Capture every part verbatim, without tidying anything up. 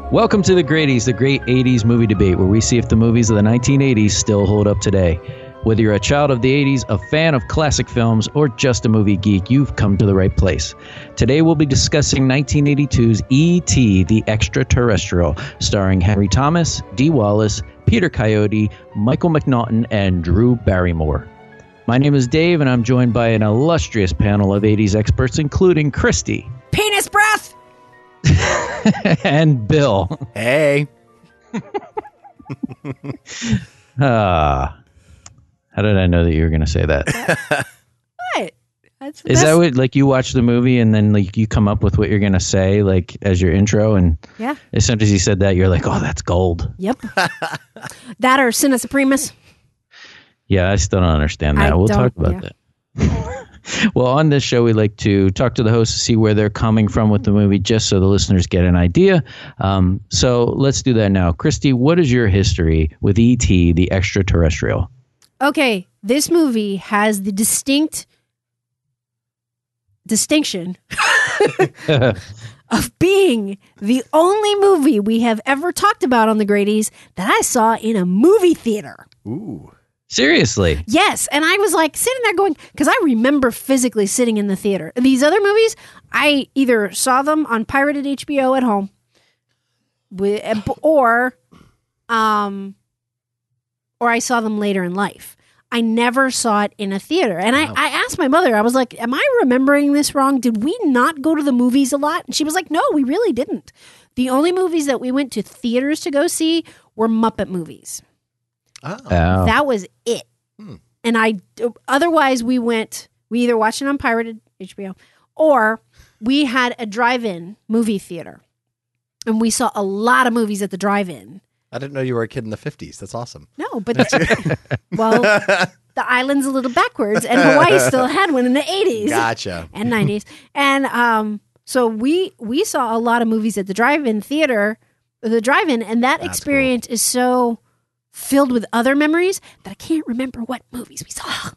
Welcome to The Greaties, the great eighties movie debate, where we see if the movies of the nineteen eighties still hold up today. Whether you're a child of the eighties, a fan of classic films, or just a movie geek, you've come to the right place. Today we'll be discussing nineteen eighty-two's E T the Extraterrestrial, starring Henry Thomas, Dee Wallace, Peter Coyote, Michael McNaughton, and Drew Barrymore. My name is Dave, and I'm joined by an illustrious panel of eighties experts, including Christy. Penis breath! And Bill. Hey. Ah. How did I know that you were going to say that? What? That's Is that what, like, you watch the movie and then, like, you come up with what you're going to say, like, as your intro, and yeah. As soon as you said that, you're like, oh, that's gold. Yep. That or Sina Supremus. Yeah, I still don't understand that. I we'll don't, talk about yeah. that. Well, on this show, we like to talk to the hosts to see where they're coming from with the movie, just so the listeners get an idea. Um, so let's do that now. Christy, what is your history with E T the Extraterrestrial? Okay, this movie has the distinct distinction of being the only movie we have ever talked about on the Grady's that I saw in a movie theater. Ooh. Seriously? Yes, and I was like sitting there going, because I remember physically sitting in the theater. These other movies, I either saw them on pirated H B O at home, with, or, um, or I saw them later in life. I never saw it in a theater. And wow. I, I asked my mother, I was like, am I remembering this wrong? Did we not go to the movies a lot? And she was like, no, we really didn't. The only movies that we went to theaters to go see were Muppet movies. Oh. Oh. That was it. Hmm. And I, otherwise we went, we either watched it on pirated H B O or we had a drive-in movie theater. And we saw a lot of movies at the drive-in. I didn't know you were a kid in the fifties. That's awesome. No, but the, well, the island's a little backwards, and Hawaii still had one in the eighties. Gotcha. And nineties. And um, so we we saw a lot of movies at the drive-in theater, the drive-in, and that That's experience cool. is so filled with other memories that I can't remember what movies we saw.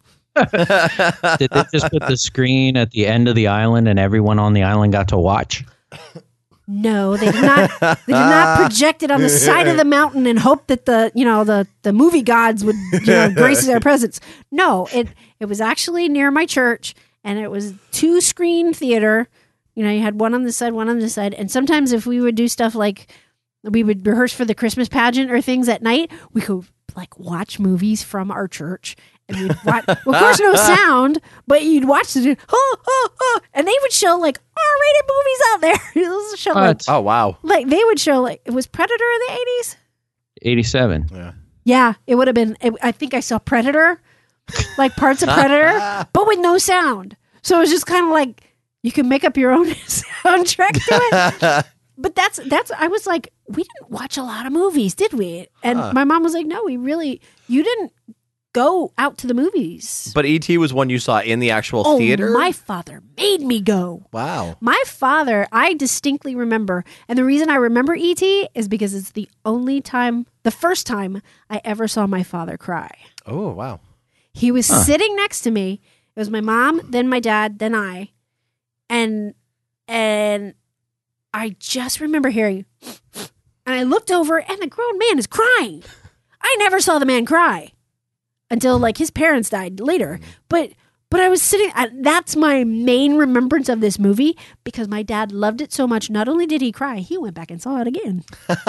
Did they just put the screen at the end of the island and everyone on the island got to watch? No, they did not. They did not project it on the side of the mountain and hope that the you know the, the movie gods would you know grace their presence. No, it it was actually near my church, and it was two screen theater. You know, you had one on this side, one on this side, and sometimes if we would do stuff like we would rehearse for the Christmas pageant or things at night, we could like watch movies from our church. And we'd watch, well, of course, no sound, but you'd watch it, oh, oh, oh, and they would show like R-rated movies out there. It was a show like, oh, wow. Like they would show like, it was Predator in the eighties? eighty-seven. Yeah. Yeah, it would have been, it, I think I saw Predator, like parts of Predator, but with no sound. So it was just kind of like, you can make up your own soundtrack to it. But that's, that's, I was like, we didn't watch a lot of movies, did we? And huh. my mom was like, no, we really, you didn't go out to the movies. But E T was one you saw in the actual oh, theater? My father made me go. Wow. My father, I distinctly remember, and the reason I remember E T is because it's the only time, the first time I ever saw my father cry. Oh, wow. He was huh. sitting next to me. It was my mom, then my dad, then I. And, and I just remember hearing, and I looked over and the grown man is crying. I never saw the man cry until like his parents died later. But but I was sitting, that's my main remembrance of this movie because my dad loved it so much. Not only did he cry, he went back and saw it again.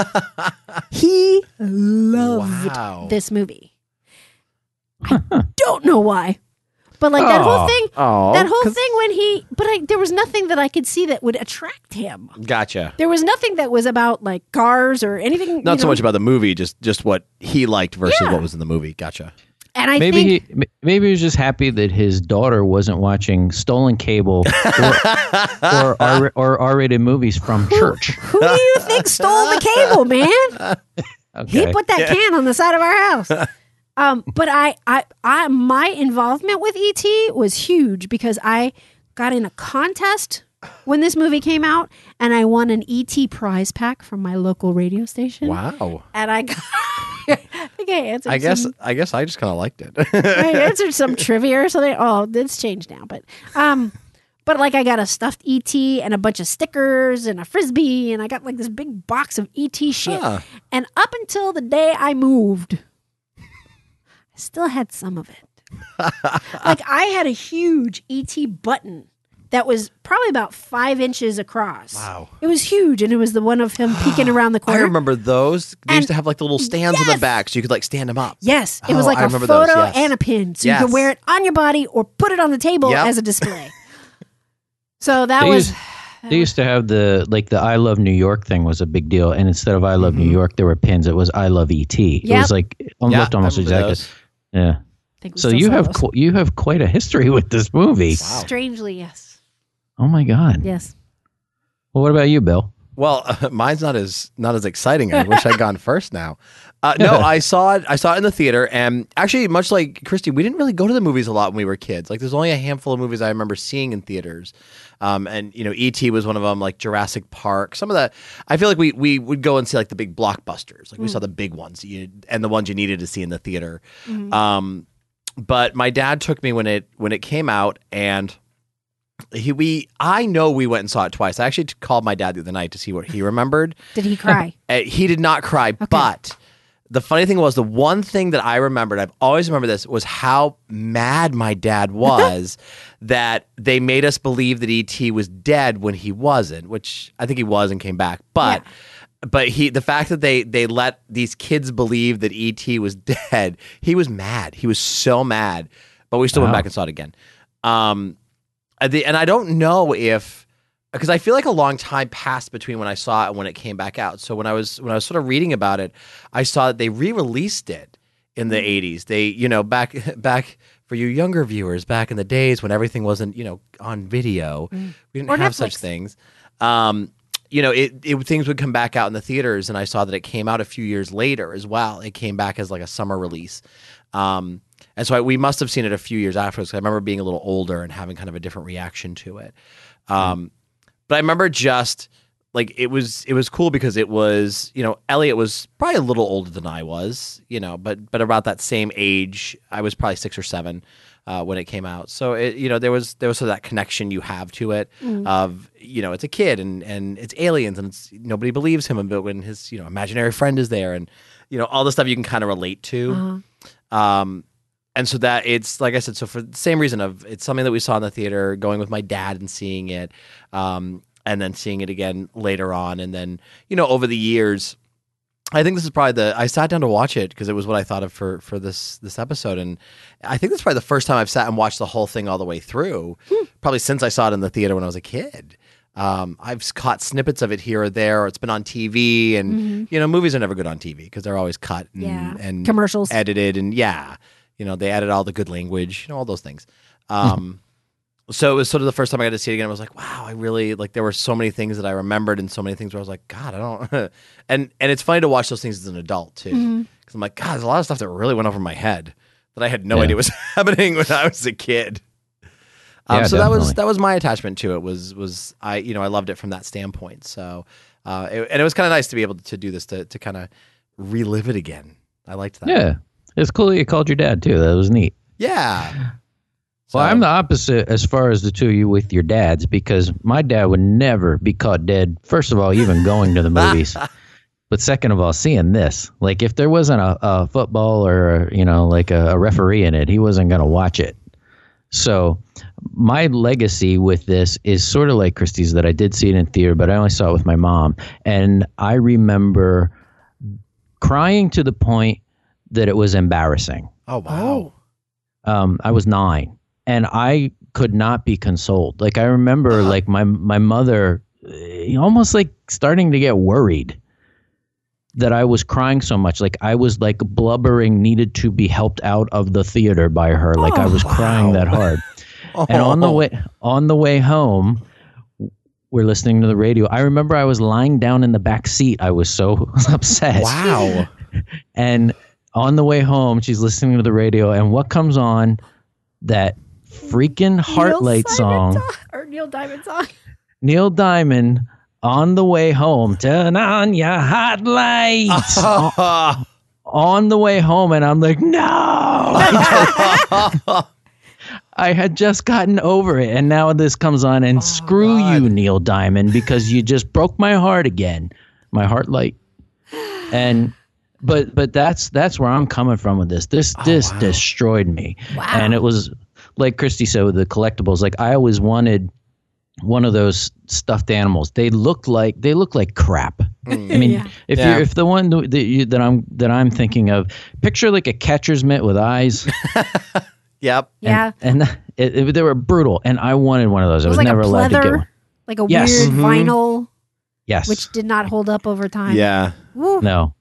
He loved wow. this movie. I don't know why. But like that whole thing, oh, that whole thing when he, but I, there was nothing that I could see that would attract him. Gotcha. There was nothing that was about like cars or anything. Not you so know? much about the movie, just just what he liked versus Yeah. what was in the movie. Gotcha. And I maybe think he maybe he was just happy that his daughter wasn't watching stolen cable or or, R, or R-rated movies from church. who do you think stole the cable, man? Okay. He put that can on the side of our house. Um, but I, I, I, my involvement with E T was huge because I got in a contest when this movie came out, and I won an E T prize pack from my local radio station. Wow. And I got, I think I answered. I guess some, I guess I just kind of liked it. I answered some trivia or something. Oh, it's changed now, but um, But like I got a stuffed E T and a bunch of stickers and a Frisbee, and I got like this big box of E T shit. Huh. And up until the day I moved, I still had some of it. Like I had a huge E T button that was probably about five inches across. Wow. It was huge, and it was the one of him peeking around the corner. I remember those. They and used to have like the little stands yes. in the back so you could like stand them up. Yes. It was oh, like I a photo those, yes. and a pin. So yes. you could wear it on your body or put it on the table yep. as a display. So that they was... Used, they used to have the, like the I Love New York thing was a big deal. And instead of I Love mm-hmm. New York, there were pins. It was I Love E T. Yep. It was like, it yeah, looked almost exactly. Those. Yeah. So you have qu- you have quite a history with this movie. Wow. Strangely, yes. Oh my God. Yes. Well, what about you, Bill? Well, uh, mine's not as not as exciting. I wish I'd gone first now. Uh, no, I saw it. I saw it in the theater, and actually, much like Christy, we didn't really go to the movies a lot when we were kids. Like, there's only a handful of movies I remember seeing in theaters, um, and you know, E T was one of them. Like Jurassic Park. Some of the, I feel like we we would go and see like the big blockbusters. Like mm. we saw the big ones, you, and the ones you needed to see in the theater. Mm-hmm. Um, but my dad took me when it when it came out, and. He, we, I know we went and saw it twice. I actually called my dad the other night to see what he remembered. Did he cry? Uh, he did not cry, okay. But the funny thing was the one thing that I remembered, I've always remembered this, was how mad my dad was that they made us believe that E T was dead when he wasn't, which I think he was and came back. But yeah. but he, the fact that they they let these kids believe that E T was dead, he was mad. He was so mad. But we still wow. went back and saw it again. Um. And I don't know if, because I feel like a long time passed between when I saw it and when it came back out. So when I was when I was sort of reading about it, I saw that they re-released it in the eighties. They, you know, back back for you younger viewers, back in the days when everything wasn't, you know, on video, mm. we didn't or have Netflix. such things. Um, you know, it, it things would come back out in the theaters, and I saw that it came out a few years later as well. It came back as like a summer release. Um, And so I, we must have seen it a few years afterwards. I remember being a little older and having kind of a different reaction to it. Um, mm. But I remember just like it was it was cool because it was, you know, Elliot was probably a little older than I was, you know, but but about that same age. I was probably six or seven uh, when it came out. So it, you know, there was there was sort of that connection you have to it mm. of, you know, it's a kid and and it's aliens and it's nobody believes him, but when his, you know, imaginary friend is there and you know all the stuff you can kind of relate to. Uh-huh. Um, And so that it's, like I said, so for the same reason of it's something that we saw in the theater, going with my dad and seeing it, um, and then seeing it again later on. And then, you know, over the years, I think this is probably the, I sat down to watch it because it was what I thought of for, for this, this episode. And I think that's probably the first time I've sat and watched the whole thing all the way through, hmm. probably since I saw it in the theater when I was a kid. Um, I've caught snippets of it here or there, or it's been on T V. And, mm-hmm. you know, movies are never good on T V because they're always cut and, yeah. and commercials, edited. And yeah. You know, they added all the good language, you know, all those things. Um, so it was sort of the first time I got to see it again. I was like, wow, I really, like, there were so many things that I remembered and so many things where I was like, God, I don't, and and it's funny to watch those things as an adult, too. Because mm-hmm. I'm like, God, there's a lot of stuff that really went over my head that I had no yeah. idea was happening when I was a kid. Um, yeah, so definitely. that was that was my attachment to it, was, was I, you know, I loved it from that standpoint. So, uh, it, and it was kind of nice to be able to do this, to, to kind of relive it again. I liked that. Yeah. It's cool that you called your dad, too. That was neat. Yeah. So, well, I'm the opposite as far as the two of you with your dads, because my dad would never be caught dead, first of all, even going to the movies. But second of all, seeing this. Like, if there wasn't a, a football or, you know, like a, a referee in it, he wasn't going to watch it. So my legacy with this is sort of like Christy's, that I did see it in theater, but I only saw it with my mom. And I remember crying to the point that it was embarrassing. Oh, wow. Um, I was nine, and I could not be consoled. Like, I remember, uh-huh. like, my my mother uh, almost, like, starting to get worried that I was crying so much. Like, I was, like, blubbering, needed to be helped out of the theater by her. Like, oh, I was wow. crying that hard. oh. And on the way on the way home, we're listening to the radio. I remember I was lying down in the back seat. I was so upset. Wow. And on the way home, she's listening to the radio, and what comes on? That freaking Heartlight song. song. Or Neil Diamond song. Neil Diamond, On the Way Home. Turn on your hot lights. on, on the way home, and I'm like, no. I I had just gotten over it, and now this comes on, and screw God. you, Neil Diamond, because you just broke my heart again, my heart light. And but but that's that's where I'm coming from with this. This this wow. destroyed me, Wow. and it was like Christy said with the collectibles. Like I always wanted one of those stuffed animals. They looked like they look like crap. I mean, Yeah. if Yeah. you're if the one that you, that I'm that I'm thinking of, picture like a catcher's mitt with eyes. Yep. Yeah. And it, it, they were brutal, and I wanted one of those. I It was, was like never a allowed to get pleather, one. like a Yes. weird Mhm. vinyl, Yes, which did not hold up over time. Yeah. Woo. no.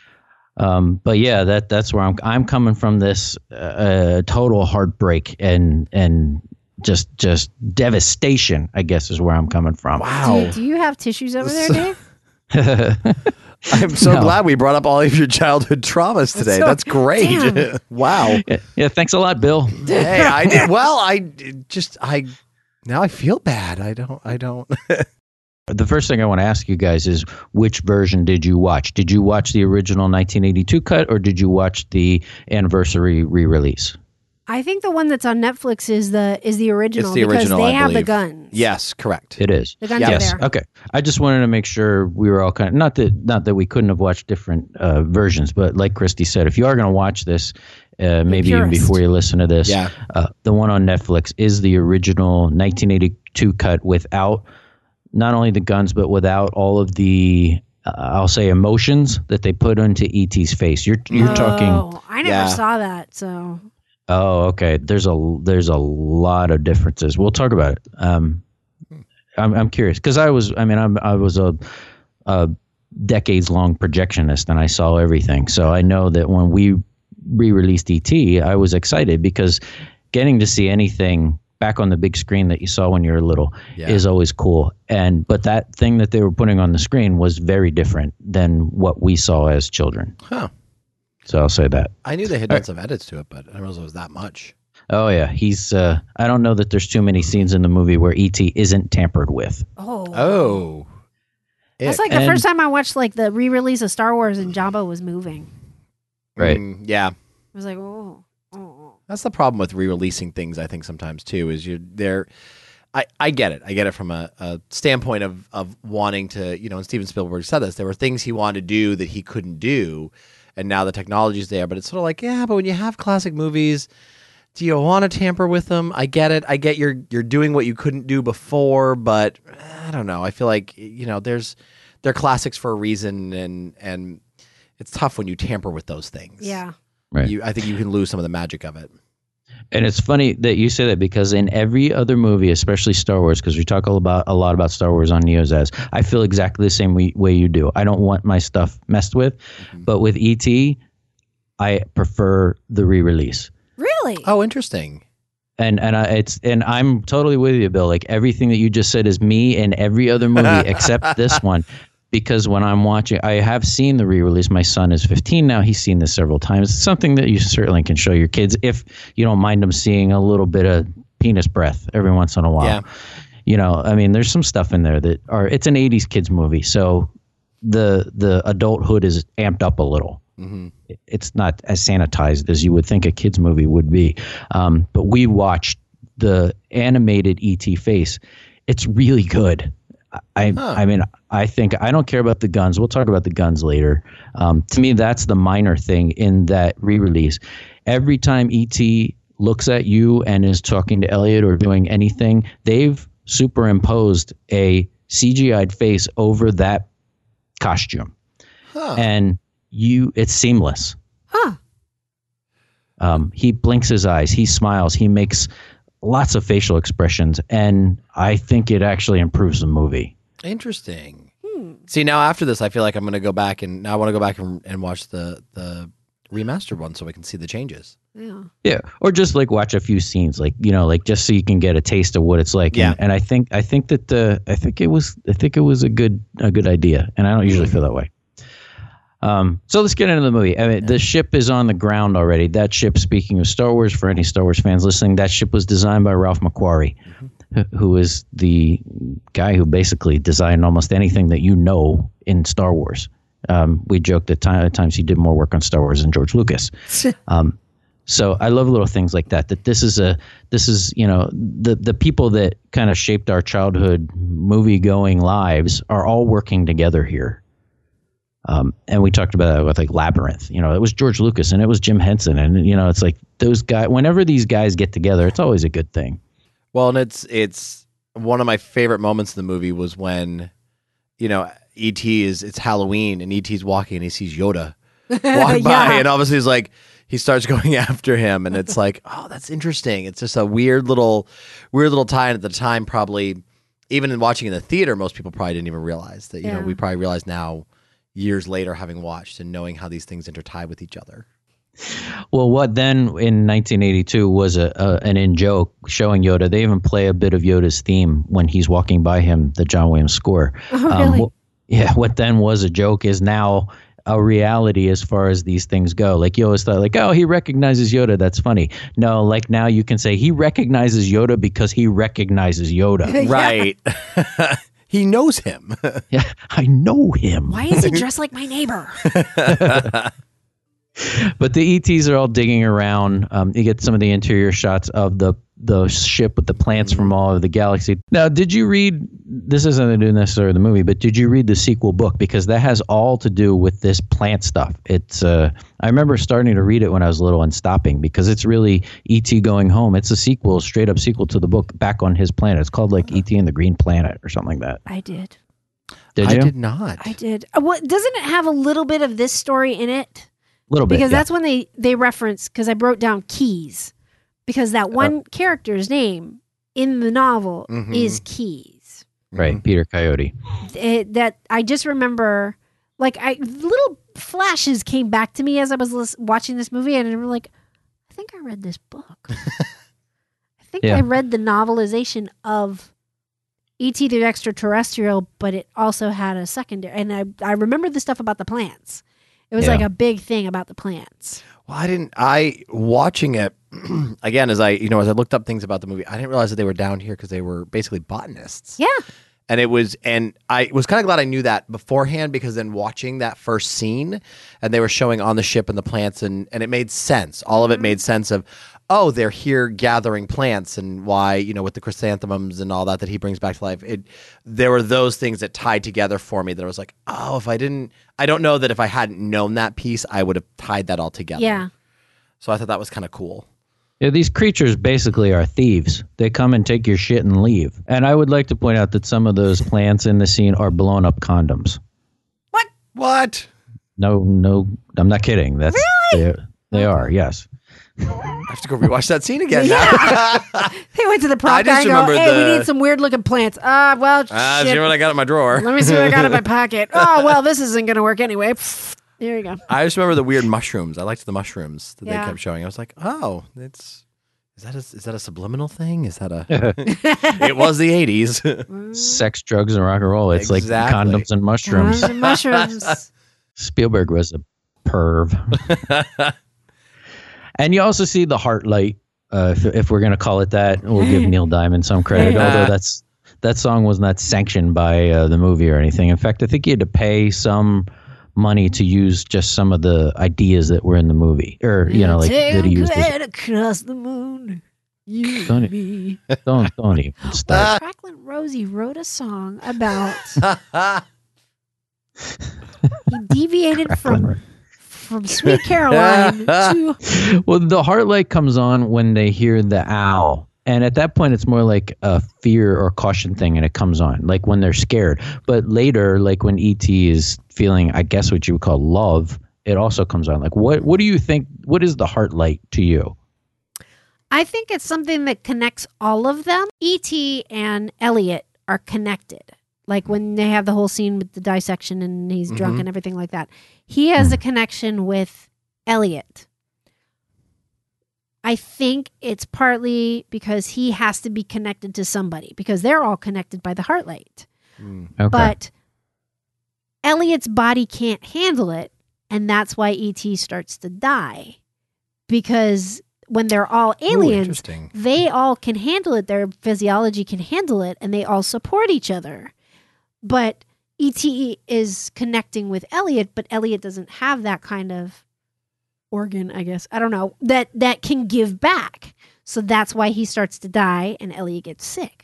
Um, but yeah, that that's where I'm I'm coming from. This uh, total heartbreak and and just just devastation, I guess, is where I'm coming from. Wow. Do, do you have tissues over there, Dave? I'm so No. glad we brought up all of your childhood traumas today. so- That's great. Damn. Wow. Yeah, yeah, thanks a lot, Bill. Hey, I did well. I just I now I feel bad. I don't. I don't. The first thing I want to ask you guys is, which version did you watch? Did you watch the original nineteen eighty-two cut, or did you watch the anniversary re-release? I think the one that's on Netflix is the is the original It's the because original, they I have the believe. guns. Yes, correct. It is. The guns Yeah. are Yes. there. Okay. I just wanted to make sure we were all kind of not that not that we couldn't have watched different uh, versions, but like Christy said, if you are going to watch this, uh, maybe even purist. before you listen to this, Yeah. uh, the one on Netflix is the original nineteen eighty-two cut without not only the guns but without all of the uh, I'll say emotions that they put into E T's face. You're you're oh, talking. I never Yeah. saw that. So Oh, okay. There's a there's a lot of differences. We'll talk about it. Um, I'm I'm curious because I was I mean I'm I was a, a decades long projectionist and I saw everything. So I know that when we re-released E T, I was excited because getting to see anything back on the big screen that you saw when you were little Yeah. is always cool. And but that thing that they were putting on the screen was very different than what we saw as children. Huh. So I'll say that. I knew they had done some edits to it, but I didn't realize it was that much. Oh yeah, he's. Uh, I don't know that there's too many scenes in the movie where E T isn't tampered with. oh Oh. that's Ick. like the And- first time I watched like the re-release of Star Wars and Jabba was moving. Right. Mm, yeah. I was like, oh, oh, oh. That's the problem with re-releasing things, I think, sometimes too, is you're there. I, I get it. I get it from a, a standpoint of, of wanting to, you know, and Steven Spielberg said this, there were things he wanted to do that he couldn't do, and now the technology's there. But it's sort of like, yeah, but when you have classic movies, do you want to tamper with them? I get it. I get you're you're doing what you couldn't do before, but I don't know. I feel like, you know, there's they're classics for a reason, and and it's tough when you tamper with those things. Yeah. Right. You, I think you can lose some of the magic of it. And it's funny that you say that because in every other movie, especially Star Wars, because we talk all about a lot about Star Wars on Neo's as, I feel exactly the same way, way you do. I don't want my stuff messed with, Mm-hmm. but with E T, I prefer the re-release. Really? Oh, interesting. And and I, it's and I'm totally with you, Bill. Like everything that you just said is me in every other movie except this one. Because when I'm watching, I have seen the re-release. My son is fifteen now. He's seen this several times. It's something that you certainly can show your kids if you don't mind them seeing a little bit of penis breath every once in a while. Yeah. You know, I mean, there's some stuff in there that are. It's an eighties kids movie, so the the adulthood is amped up a little. Mm-hmm. It's not as sanitized as you would think a kids movie would be. Um, but we watched the animated E T face. It's really good. I Huh. I mean, I think I don't care about the guns. We'll talk about the guns later. Um, to me, that's the minor thing in that re-release. Every time E T looks at you and is talking to Elliot or doing anything, they've superimposed a C G I'd face over that costume, Huh. and you it's seamless. Huh. Um, he blinks his eyes, he smiles, he makes lots of facial expressions, and I think it actually improves the movie. Interesting. Hmm. See, now after this, I feel like I'm going to go back and now I want to go back and, and watch the the remastered one so we can see the changes. Yeah. Yeah, or just like watch a few scenes, like you know, like just so you can get a taste of what it's like. Yeah. And, and I think I think that the I think it was I think it was a good a good idea, and I don't usually feel that way. Um, so let's get into the movie. I mean, the ship is on the ground already. That ship, speaking of Star Wars, for any Star Wars fans listening, that ship was designed by Ralph McQuarrie, wh- who is the guy who basically designed almost anything that you know in Star Wars. Um, we joked that time, at times he did more work on Star Wars than George Lucas. Um, So I love little things like that. That this is a this is you know the the people that kind of shaped our childhood movie going lives are all working together here. Um, and we talked about that with like Labyrinth. You know, it was George Lucas and it was Jim Henson, and you know, it's like those guys. Whenever these guys get together, it's always a good thing. Well, and it's it's one of my favorite moments in the movie was when, you know, E T is it's Halloween and E T's walking and he sees Yoda walk by, Yeah. and obviously he's like he starts going after him, and it's like, oh, that's interesting. It's just a weird little weird little tie in at the time. Probably even in watching in the theater, most people probably didn't even realize that. You Yeah. know, we probably realize now, years later, having watched and knowing how these things intertie with each other. Well, what then in nineteen eighty-two was a, a an in joke showing Yoda. They even play a bit of Yoda's theme when he's walking by him, the John Williams score. Oh, really? wh- yeah, what then was a joke is now a reality as far as these things go. Like you always thought, like, oh, he recognizes Yoda. That's funny. No, like now you can say he recognizes Yoda because he recognizes Yoda. Right. He knows him. Yeah, I know him. Why is he dressed like my neighbor? But the E Ts are all digging around. Um, you get some of the interior shots of the the ship with the plants from all over the galaxy. Now, did you read, this isn't to do necessarily the movie, but did you read the sequel book? Because that has all to do with this plant stuff. It's uh, I remember starting to read it when I was little and stopping because it's really E T going home. It's a sequel, straight up sequel to the book Back on His Planet. It's called like E T and the Green Planet or something like that. I did. Did I you? did not. I did. Uh, What doesn't it have a little bit of this story in it? A little bit. Because yeah. that's when they they reference. Because I wrote down Keys, because that one character's name in the novel Mhm. is Keys. Right, Peter Coyote. It, that I just remember, like I little flashes came back to me as I was lis- watching this movie, and I'm like, I think I read this book. I think Yeah. I read the novelization of E T the Extraterrestrial, but it also had a secondary. And I I remember the stuff about the plants. It was Yeah. like a big thing about the plants. Well, I didn't. I watching it again as I you know as I looked up things about the movie, I didn't realize that they were down here because they were basically botanists. Yeah. And it was, and I was kind of glad I knew that beforehand because then watching that first scene, and they were showing on the ship and the plants, and and it made sense. All of it made sense of, oh, they're here gathering plants, and why, you know, with the chrysanthemums and all that that he brings back to life. It there were those things that tied together for me that I was like, oh, if I didn't, I don't know that if I hadn't known that piece, I would have tied that all together. Yeah. So I thought that was kind of cool. Yeah, these creatures basically are thieves. They come and take your shit and leave. And I would like to point out that some of those plants in the scene are blown up condoms. What? What? No, no, I'm not kidding. That's really? They, they are, yes. I have to go rewatch that scene again now. They went to the I prop guy just and go, remembered hey, we the- need some weird looking plants. Ah, well, Ah, shit. see what I got in my drawer. Let me see what I got in my pocket. Oh, well, this isn't going to work anyway. Pfft. There you go. I just remember the weird mushrooms. I liked the mushrooms that Yeah. they kept showing. I was like, oh, it's is that a, is that a subliminal thing? Is that a? It was the eighties. Sex, drugs, and rock and roll. It's Exactly. like condoms and mushrooms. Uh, mushrooms. Spielberg was a perv. And you also see the heart light, uh, if, if we're going to call it that. We'll give Neil Diamond some credit, Yeah. although that's that song was not sanctioned by uh, the movie or anything. In fact, I think he had to pay some money to use just some of the ideas that were in the movie, or you know, like that he used. As, across the moon. You Don't and me. don't don't even start. Jacqueline Rosie wrote a song about he deviated from from Sweet Caroline to Well, the heart light comes on when they hear the owl. And at that point, it's more like a fear or caution thing, and it comes on, like when they're scared. But later, like when E T is feeling, I guess what you would call love, it also comes on. Like, what what do you think? What is the heart light to you? I think it's something that connects all of them. E T and Elliot are connected. Like when they have the whole scene with the dissection and he's drunk Mhm. and everything like that. He has a connection with Elliot. I think it's partly because he has to be connected to somebody because they're all connected by the heart light. Okay. But Elliot's body can't handle it, and that's why E T starts to die. Because when they're all Ooh, aliens, interesting. they all can handle it. Their physiology can handle it, and they all support each other. But E T is connecting with Elliot, but Elliot doesn't have that kind of organ, I guess. I don't know. That that can give back. So that's why he starts to die and Elliot gets sick.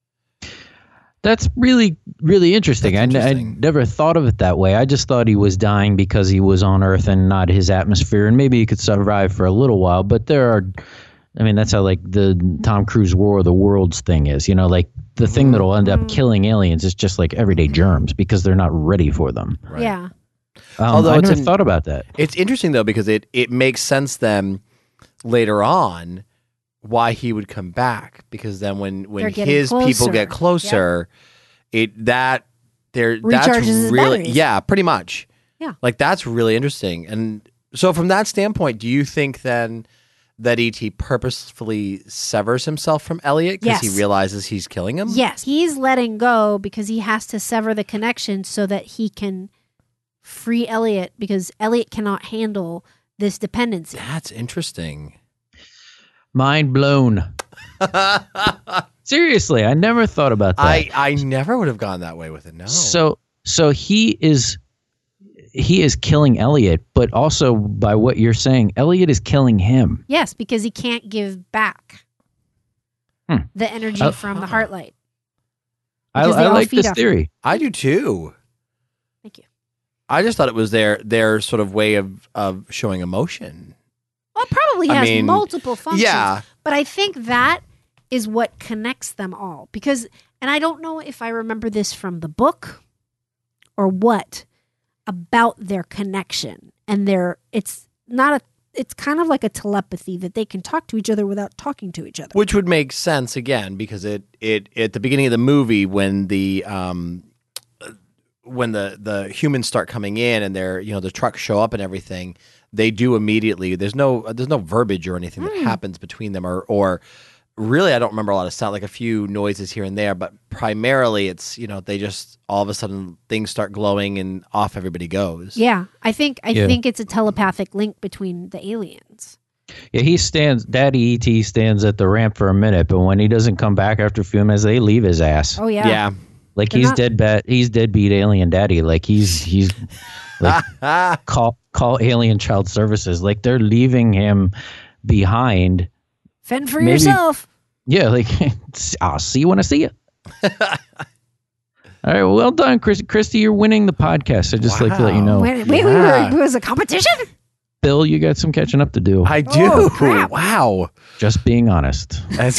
That's really, really interesting. That's I, interesting. I never thought of it that way. I just thought he was dying because he was on Earth and not his atmosphere, and maybe he could survive for a little while. But there are, I mean, that's how like the Tom Cruise War of the Worlds thing is. You know, like the thing that'll end up killing aliens is just like everyday germs because they're not ready for them. Right. Yeah. Um, Although I it's never an- thought about that. It's interesting though because it it makes sense then later on why he would come back, because then when They're when getting his people get closer. closer, it that there that's Recharges his really batteries. yeah pretty much Yeah. like that's really interesting. And so from that standpoint, do you think then that E T purposefully severs himself from Elliot because Yes. he realizes he's killing him? Yes. He's letting go because he has to sever the connection so that he can free Elliot, because Elliot cannot handle this dependency. That's interesting. Mind blown. Seriously, I never thought about that. I I never would have gone that way with it. No. So so he is he is killing Elliot, but also by what you're saying, Elliot is killing him. Yes, because he can't give back Hmm. the energy Uh, from the heart light. I, Because they I all like feed this off theory. I do too. Thank you. I just thought it was their their sort of way of of showing emotion. Well, it probably I has mean, multiple functions. Yeah. But I think that is what connects them all. Because, and I don't know if I remember this from the book or what, about their connection. And their, it's not a, it's kind of like a telepathy that they can talk to each other without talking to each other. Which would make sense again because it it at the beginning of the movie when the um when the the humans start coming in and they're you know the trucks show up and everything, they do immediately. There's no there's no verbiage or anything that happens between them or or really I don't remember a lot of sound, like a few noises here and there, but primarily it's you know they just all of a sudden things start glowing and off everybody goes. Yeah. I think, I Yeah. think it's a telepathic link between the aliens. Yeah, he stands. Daddy E T stands at the ramp for a minute, but when he doesn't come back after a few minutes, they leave his ass. Oh, yeah. Yeah. Like They're he's not- dead. Bat. He's deadbeat alien daddy. Like he's he's like call call alien child services. Like they're leaving him behind. Fend for Maybe- yourself. Yeah, like I'll see you when I see you. All right, well, well done, Chris. Christy. You're winning the podcast. I just like to let you know, Wait, wait, Yeah. we were, it was a competition? Bill. You got some catching up to do. I do. Oh, crap. Wow. Just being honest. That's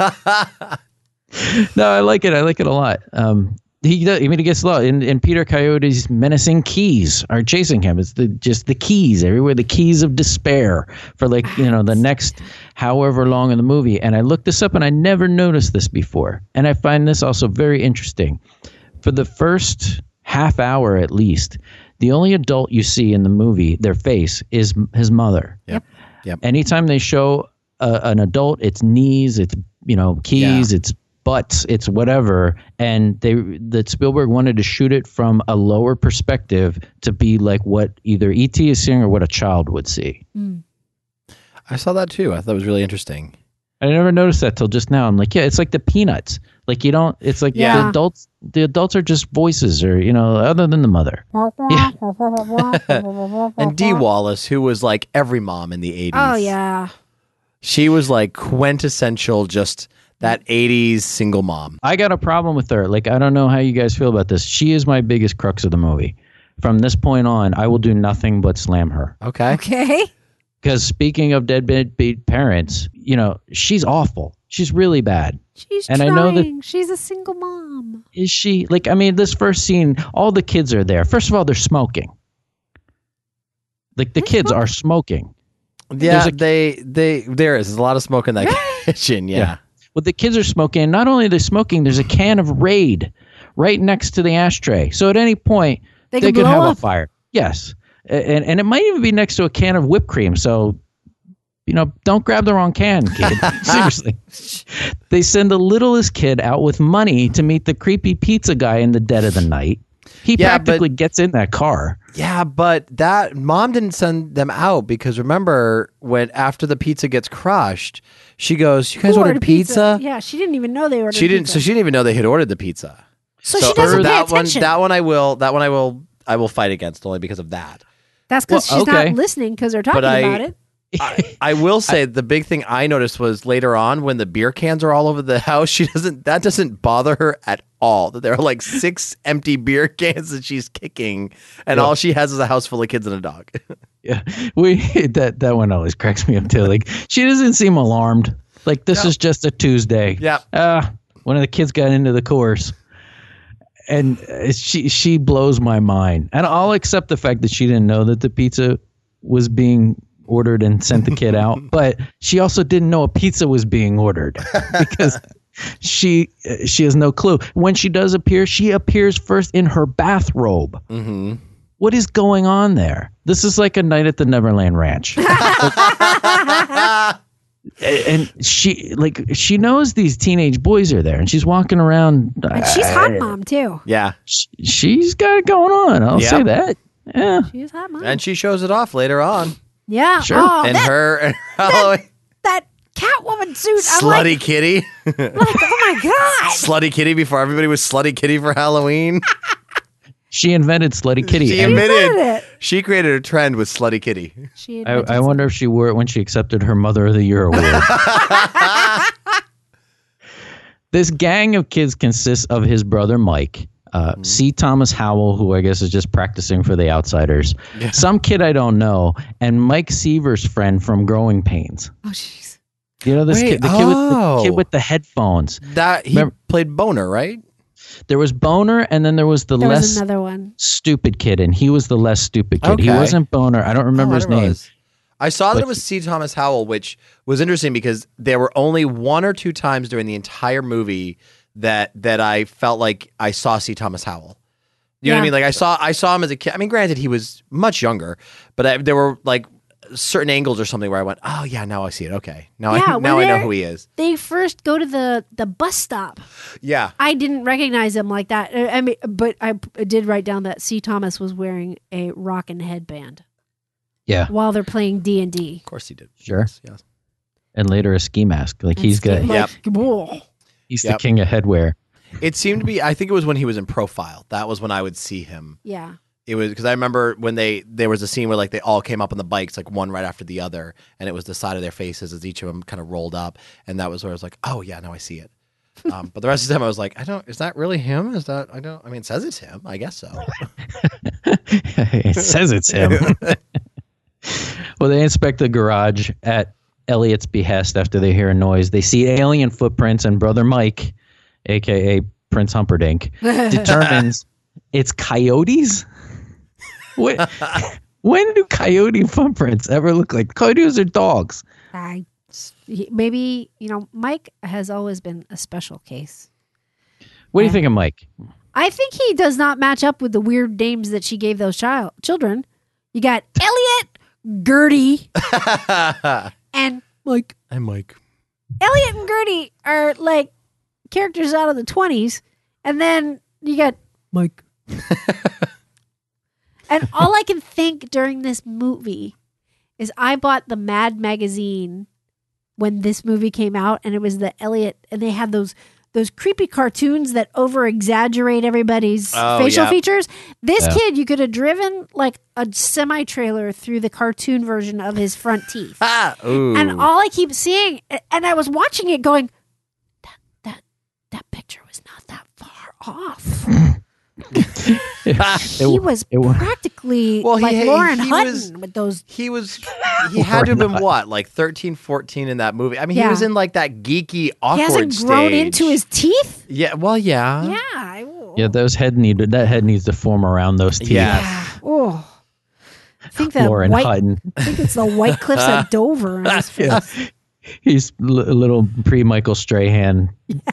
No, I like it. I like it a lot. Um, he, does- I mean, he gets a lot. And, and Peter Coyote's menacing keys are chasing him. It's the just the keys everywhere. The keys of despair for like you know the next however long in the movie. And I looked this up, and I never noticed this before. And I find this also very interesting. For the first half hour, at least, the only adult you see in the movie, their face, is m- his mother. Yep. Yep. Anytime they show a, an adult, it's knees, it's you know keys, Yeah. it's butts, it's whatever. And they that Spielberg wanted to shoot it from a lower perspective to be like what either E T is seeing or what a child would see. I saw that too. I thought it was really interesting. I never noticed that till just now. I'm like, yeah, it's like the Peanuts. Like you don't. It's like Yeah. the adults. The adults are just voices, or you know, other than the mother. Yeah. And Dee Wallace, who was like every mom in the eighties. Oh, yeah. She was like quintessential, just that eighties single mom. I got a problem with her. Like, I don't know how you guys feel about this. She is my biggest crux of the movie. From this point on, I will do nothing but slam her. Okay. Okay. Because speaking of deadbeat parents, you know, she's awful. She's really bad. She's And I trying. know that- She's a single mom. Is she? Like, I mean, this first scene, all the kids are there. First of all, they're smoking. Like, the They're kids are smoking. Yeah, There's a- they they there is There's a lot of smoke in that kitchen. Yeah. Yeah. Well, the kids are smoking. Not only are they smoking, there's a can of Raid right next to the ashtray. So at any point, They they, could could blow have up. a fire. Yes. A- And, and it might even be next to a can of whipped cream. So, you know, don't grab the wrong can, kid. Seriously. They send the littlest kid out with money to meet the creepy pizza guy in the dead of the night. He Yeah, but- practically gets in that car. Yeah, but that mom didn't send them out because remember when after the pizza gets crushed, she goes, "You guys Who ordered pizza?" Yeah, she didn't even know they ordered She didn't. pizza. So she didn't even know they had ordered the pizza. So she doesn't pay that attention. one. That one I will. That one I will. I will fight against only because of that. That's because Well, she's okay. not listening because they're talking But I- about it. I, I will say the big thing I noticed was later on when the beer cans are all over the house, she doesn't that doesn't bother her at all. That there are like six empty beer cans that she's kicking, and Yeah. all she has is a house full of kids and a dog. Yeah, we that that one always cracks me up too. Like she doesn't seem alarmed. Like this No. is just a Tuesday. Yeah. Ah, one of the kids got into the course, and uh, she she blows my mind. And I'll accept the fact that she didn't know that the pizza was being ordered and sent the kid out, but she also didn't know a pizza was being ordered because she she has no clue. When she does appear, she appears first in her bathrobe. Mm-hmm. What is going on there? This is like a night at the Neverland Ranch. And she like she knows these teenage boys are there, and she's walking around. And she's hot mom too. Yeah, sh- She's got it going on. I'll Yep. say that. Yeah. She's hot mom. and she shows it off later on. yeah. Sure. Oh, and that, her and Halloween that Catwoman suit. I'm slutty like, kitty, like, oh my god. slutty kitty before everybody was slutty kitty for Halloween. She invented Slutty Kitty. She And admitted invented it. she created a trend with slutty kitty. She I, admitted I wonder if she wore it when she accepted her Mother of the Year award. This gang of kids consists of his brother Mike, uh, C. Thomas Howell, who I guess is just practicing for the Outsiders, Yeah. some kid I don't know, and Mike Seaver's friend from Growing Pains. Oh jeez. You know this Wait, kid, the kid with oh. the kid with the headphones. That he Remember- played Boner, right? There was Boner, and then there was the There less was another one. stupid kid, and he was the less stupid kid. He Okay. wasn't Boner. I don't remember Oh, I his didn't name. realize. I saw that But it was C. Thomas Howell, which was interesting because there were only one or two times during the entire movie that that I felt like I saw C. Thomas Howell. You know what Yeah. I mean? Like I saw I saw him as a kid. I mean, granted, he was much younger, but I, there were like certain angles or something where I went, "Oh yeah, now I see it. Okay, now Yeah, I when now I know they're- who he is." They first go to the the bus stop. Yeah, I didn't recognize him like that. I I mean, but I p- did write down that C. Thomas was wearing a rockin' headband Yeah, while they're playing D and D. of course he did. Sure. Yes, yes. and later a ski mask. Like he's got, Yep. he's Yep. the king of headwear. It seemed to be. I think it was when he was in Profile. That was when I would see him. Yeah. It was because I remember when they there was a scene where like they all came up on the bikes like one right after the other, and it was the side of their faces as each of them kind of rolled up, and that was where I was like, oh yeah, now I see it. Um, but the rest of the time I was like, I don't. Is that really him? Is that I don't. I mean, it says it's him. I guess so. It says it's him. Well, they inspect the garage at Elliot's behest after they hear a noise. They see alien footprints, and Brother Mike, a k a. Prince Humperdinck, determines it's coyotes. What, when do coyote footprints ever look like? Coyotes are dogs. I, maybe, you know, Mike has always been a special case. What do you Yeah. think of Mike? I think he does not match up with the weird names that she gave those child children. You got Elliot, Gertie, and Mike. I'm Mike. Elliot and Gertie are like characters out of the twenties, and then you got Mike. And all I can think during this movie is I bought the Mad magazine when this movie came out, and it was the Elliot, and they had those those creepy cartoons that over exaggerate everybody's Oh, facial yeah. features. This Yeah. kid, you could have driven like a semi trailer through the cartoon version of his front teeth. Ah, ooh. And all I keep seeing, and I was watching it going, that that that picture was not that far off. he It- was it wa- practically Well, he- like he- Lauren he Hutton was- with those. He was. He had to have been what, like thirteen, fourteen in that movie. I mean, he Yeah. was in like that geeky, He awkward hasn't stage. grown into his teeth. Yeah. Well, yeah. Yeah. I, Yeah, those head need that head needs to form around those teeth. Yeah. yeah. Oh. I think that Lauren white. Hutton. I think it's the White Cliffs of Dover on his face. Yeah. He's a little pre Michael Strahan.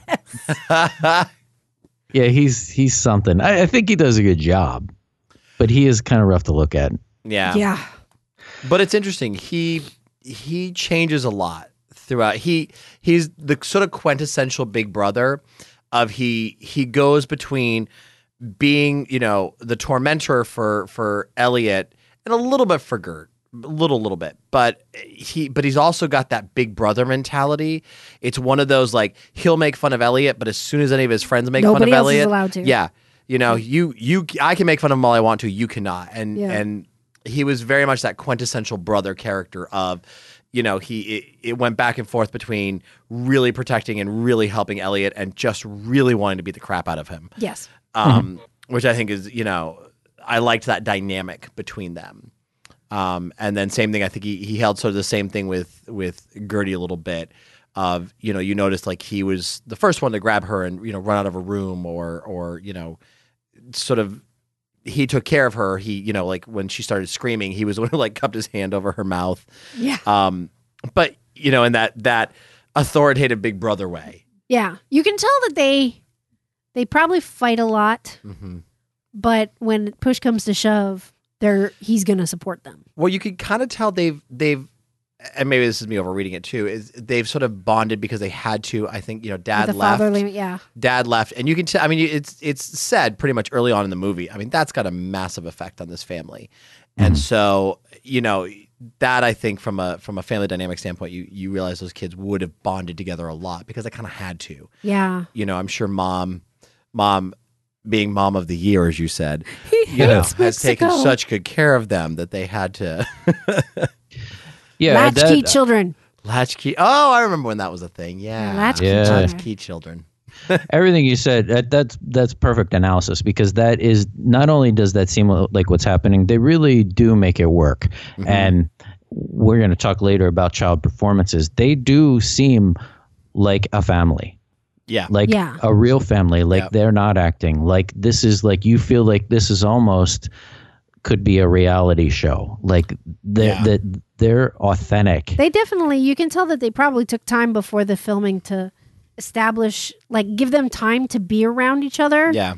Yeah, he's he's something. I, I think he does a good job, but he is kind of rough to look at. yeah. Yeah. But it's interesting. He he changes a lot throughout. He he's the sort of quintessential big brother of he he goes between being, you know, the tormentor for for Elliot and a little bit for Gert. A little little bit. But he but he's also got that big brother mentality. It's one of those like he'll make fun of Elliot, but as soon as any of his friends make Nobody fun of else is Elliot, allowed to. yeah. You know, you you I can make fun of him all I want to, you cannot. And Yeah. and he was very much that quintessential brother character of, you know, he it, it went back and forth between really protecting and really helping Elliot and just really wanting to beat the crap out of him. Yes. Um, mm-hmm. Which I think is, you know, I liked that dynamic between them. Um, and then same thing, I think he, he held sort of the same thing with, with Gertie a little bit of, you know, you noticed like he was the first one to grab her and, you know, run out of a room or, or, you know, sort of, he took care of her. He, you know, like when she started screaming, he was the one who like cupped his hand over her mouth. Yeah. Um, but you know, in that, that authoritative big brother way. Yeah. You can tell that they, they probably fight a lot, mm-hmm. but when push comes to shove, they're, he's going to support them. Well, you can kind of tell they've, they've, and maybe this is me overreading it too, is they've sort of bonded because they had to. I think, you know, dad the left. Fatherly, yeah. Dad left. And you can tell, I mean, it's it's said pretty much early on in the movie. I mean, that's got a massive effect on this family. Mm-hmm. And so, you know, that I think from a from a family dynamic standpoint, you, you realize those kids would have bonded together a lot because they kind of had to. Yeah. You know, I'm sure mom, mom being mom of the year, as you said, he you know, hates has taken Mexico. such good care of them that they had to. Yeah, Latchkey that- children. Latchkey. Oh, I remember when that was a thing. Yeah. Latchkey Yeah. children. Latchkey children. Everything you said, that, that's that's perfect analysis because that is not only does that seem like what's happening, they really do make it work. Mm-hmm. And we're going to talk later about child performances. They do seem like a family, Yeah. like Yeah. a real family. Like Yep. they're not acting. Like this is like you feel like this is almost could be a reality show. Like they're, Yeah. they're, they're authentic. They definitely, you can tell that they probably took time before the filming to establish, like give them time to be around each other Yeah.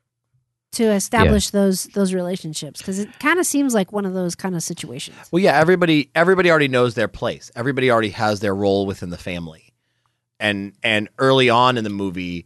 to establish those those relationships. Because it kind of seems like one of those kind of situations. Well, yeah, everybody everybody already knows their place. Everybody already has their role within the family. And and early on in the movie,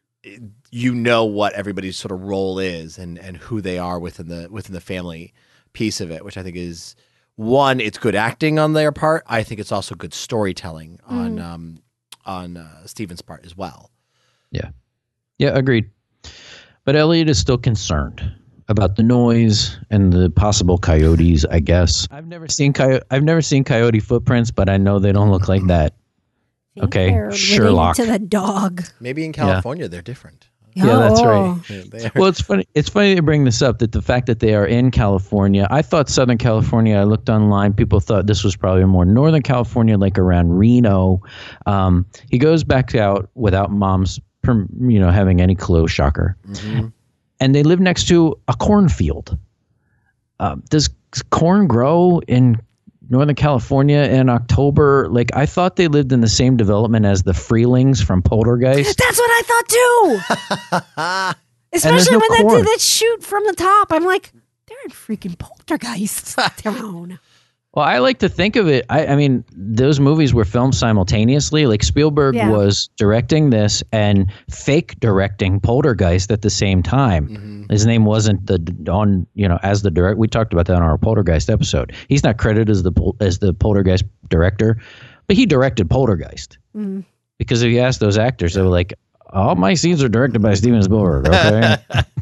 you know what everybody's sort of role is and, and who they are within the within the family piece of it, which I think is one, it's good acting on their part. I think it's also good storytelling on Mm. um, on uh, Steven's part as well. Yeah. Yeah, agreed. But Elliot is still concerned about the noise and the possible coyotes, I guess. I've never seen coyote I've never seen coyote footprints, but I know they don't look like that. I think Okay, they're related Sherlock. to the dog. Maybe in California they're different. Yeah, that's right. Oh. They- they are- Well, it's funny. It's funny to bring this up that the fact that they are in California. I thought Southern California. I looked online. People thought this was probably more Northern California, like around Reno. Um, he goes back out without mom's, perm- you know, having any clue. Shocker. Mhm. And they live next to a cornfield. Uh, does corn grow in Northern California in October? Like I thought they lived in the same development as the Freelings from Poltergeist. That's what I thought too. Especially no when they corn. did that shoot from the top. I'm like, they're in freaking Poltergeist town. Well, I like to think of it. I, I mean, those movies were filmed simultaneously. Like Spielberg Yeah. was directing this and fake directing Poltergeist at the same time. Mhm. His name wasn't the on you know as the direct. We talked about that on our Poltergeist episode. He's not credited as the Pol- as the Poltergeist director, but he directed Poltergeist. Mm. Because if you ask those actors, they were like, "All my scenes are directed by Steven Spielberg." Okay,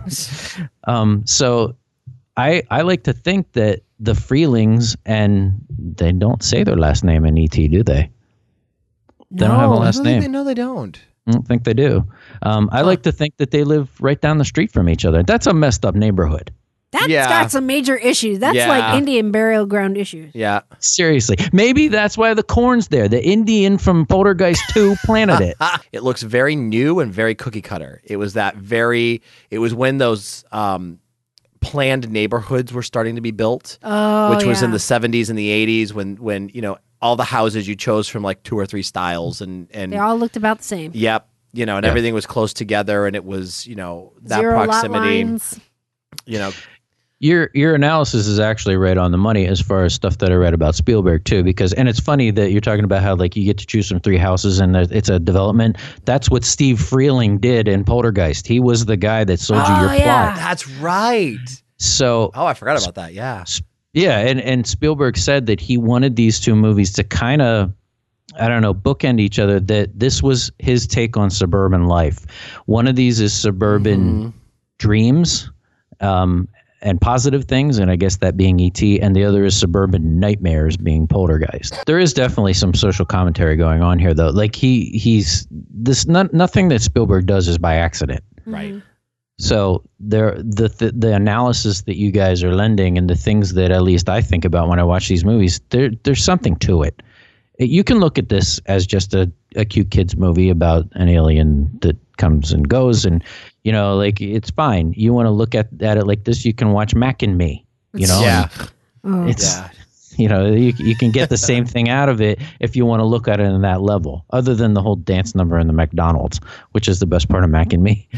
um, so I I like to think that the Freelings, and they don't say their last name in E T, do they? They don't have a No. last No, they- name. they- no, they don't. I don't think they do. Um, I like to think that they live right down the street from each other. That's a messed up neighborhood. That's Yeah. got some major issues. That's Yeah. like Indian burial ground issues. Yeah. Seriously. Maybe that's why the corn's there. The Indian from Poltergeist two planted it. It looks very new and very cookie cutter. It was that very, it was when those um, planned neighborhoods were starting to be built, Oh, which was in yeah. the seventies and the eighties when, when, you know, all the houses you chose from like two or three styles and, and They all looked about the same. yep, you know, and Yeah. everything was close together and it was, you know, that Zero lot proximity, lines. you know, Your your analysis is actually right on the money as far as stuff that I read about Spielberg too, because and it's funny that you're talking about how like you get to choose from three houses and there's- it's a development. That's what Steve Freeling did in Poltergeist. He was the guy that sold you Oh, your yeah. plot. that's right. So Oh, I forgot about that. Yeah. yeah, and and Spielberg said that he wanted these two movies to kind of, I don't know, bookend each other. That this was his take on suburban life. One of these is suburban Mhm. dreams. Um, and positive things, and I guess that being E T, and the other is Suburban Nightmares being Poltergeist. There is definitely some social commentary going on here, though. Like he he's this not, nothing that Spielberg does is by accident. Right. So there the, the the analysis that you guys are lending and the things that at least I think about when I watch these movies, there there's something to it. You can look at this as just a, a cute kids movie about an alien that comes and goes, and you know, like it's fine. You want to look at, at it like this, you can watch Mac and Me. You know, Yeah. Oh. it's Yeah. you know you you can get the same thing out of it if you want to look at it in that level. Other than the whole dance number in the McDonald's, which is the best part of Mac and Me.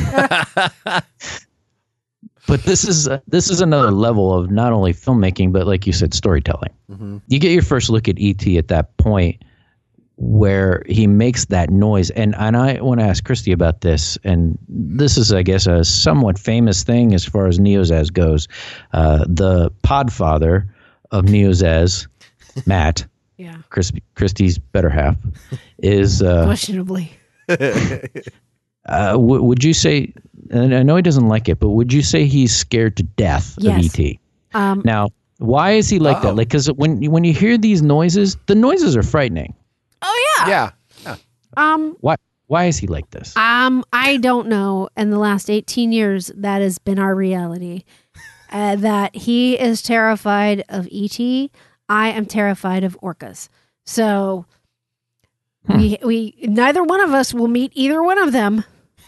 But this is uh, this is another level of not only filmmaking, but like you said, storytelling. Mm-hmm. You get your first look at E T at that point where he makes that noise. And, and I want to ask Christy about this. And this is, I guess, a somewhat famous thing as far as Neozaz goes. Uh, the podfather of Neozaz, Matt, Yeah. Chris, Christy's better half, is... Uh, Questionably. Uh, w- would you say, and I know he doesn't like it, but would you say he's scared to death Yes. of E T? Um, Now, why is he like Oh. that? Like, because when when you hear these noises, the noises are frightening. oh yeah. Yeah. Um. Why why is he like this? Um. I don't know. In the last eighteen years, that has been our reality. Uh, that he is terrified of E T. I am terrified of orcas. So we we neither one of us will meet either one of them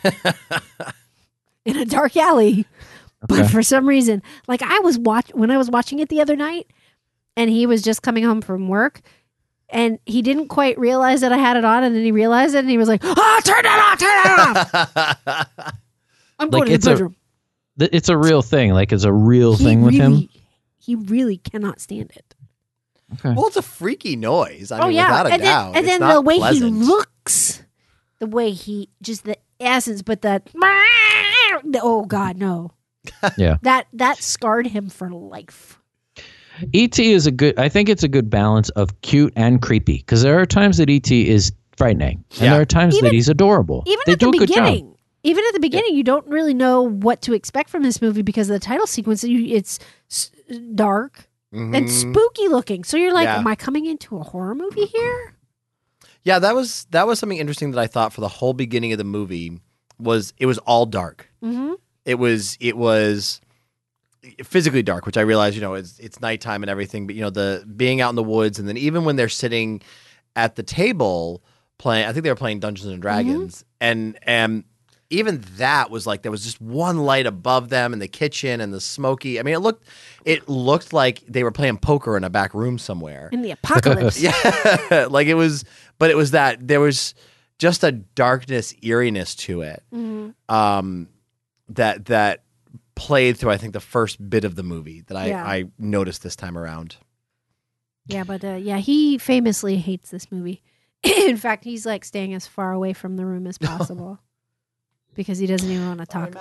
in a dark alley. Okay. But for some reason, like I was watch when I was watching it the other night, and he was just coming home from work, and he didn't quite realize that I had it on, and then he realized it, and he was like, "Oh, turn it off! Turn it off!" I'm going Like, to it's the a- bedroom. Th- It's a real thing. Like, it's a real He thing with him. really- He really cannot stand it. Okay. Well, it's a freaky noise. I oh mean, yeah, without a and doubt. then, and It's then not the way pleasant. he looks, the way he just the essence, but the oh god, no. Yeah. That that scarred him for life. E T is a good, I think it's a good balance of cute and creepy, because there are times that E T is frightening, and Yeah. there are times Even- that he's adorable. Even they at do the a good job. beginning, even at the beginning, you don't really know what to expect from this movie because of the title sequence. You- It's s- dark and Mhm. spooky looking, so you're like, Yeah. "Am I coming into a horror movie here?" Yeah, that was that was something interesting that I thought for the whole beginning of the movie was it was all dark. Mm-hmm. It was it was physically dark, which I realize, you know, it's it's nighttime and everything, but you know, the being out in the woods, and then even when they're sitting at the table playing, I think they were playing Dungeons and Dragons, and and even that was like there was just one light above them in the kitchen and the smoky. I mean, it looked it looked like they were playing poker in a back room somewhere. In the apocalypse. Yeah, like it was, but it was that there was just a darkness, eeriness to it. Mhm. Um, that that played through, I think, the first bit of the movie that I, Yeah. I noticed this time around. Yeah, but uh, yeah, he famously hates this movie. In fact, he's like staying as far away from the room as possible because he doesn't even want to talk.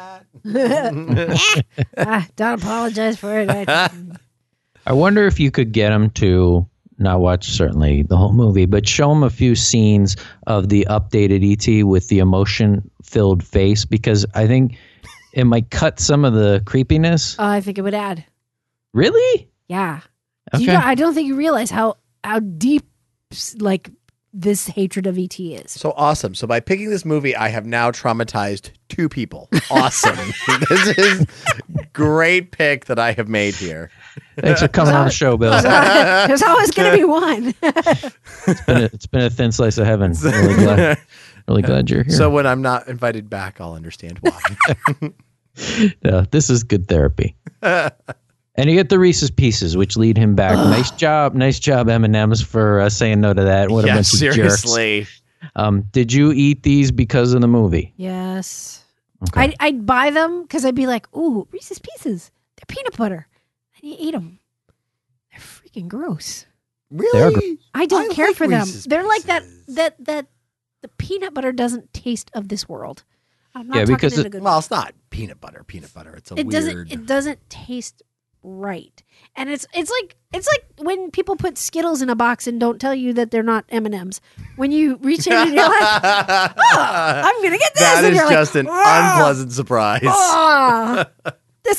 ah, don't apologize for it. I- I wonder if you could get him to not watch certainly the whole movie, but show him a few scenes of the updated E T with the emotion-filled face, because I think it might cut some of the creepiness. Oh, I think it would add. Really? Yeah. Okay. You know, I don't think you realize how how deep like this hatred of E T is. So awesome. So by picking this movie, I have now traumatized two people. Awesome. This is great pick that I have made here. Thanks for coming on the show, Bill. There's always going to be one. It's been, a, it's been a thin slice of heaven. Really glad, really glad you're here. So when I'm not invited back, I'll understand why. Yeah, this is good therapy. And you get the Reese's Pieces, which lead him back. Nice job, nice job, M and M's, for uh, saying no to that. What a yeah, bunch of jerks. seriously. Um, did you eat these because of the movie? Yes. Okay. I'd, I'd buy them because I'd be like, ooh, Reese's Pieces. They're peanut butter. And you eat them. They're freaking gross. They are Really? I don't I care like for them. Reese's They're like that, Pieces. that, that the peanut butter doesn't taste of this world. I'm not Yeah, talking because in it- a good Well, way. it's not peanut butter. Peanut butter. It's a It weird. doesn't, it doesn't taste right. And it's it's like it's like when people put Skittles in a box and don't tell you that they're not M and M's. When you reach in and you're like, oh, I'm gonna get this. That and is you're just like, an "Ah, unpleasant surprise. ah, this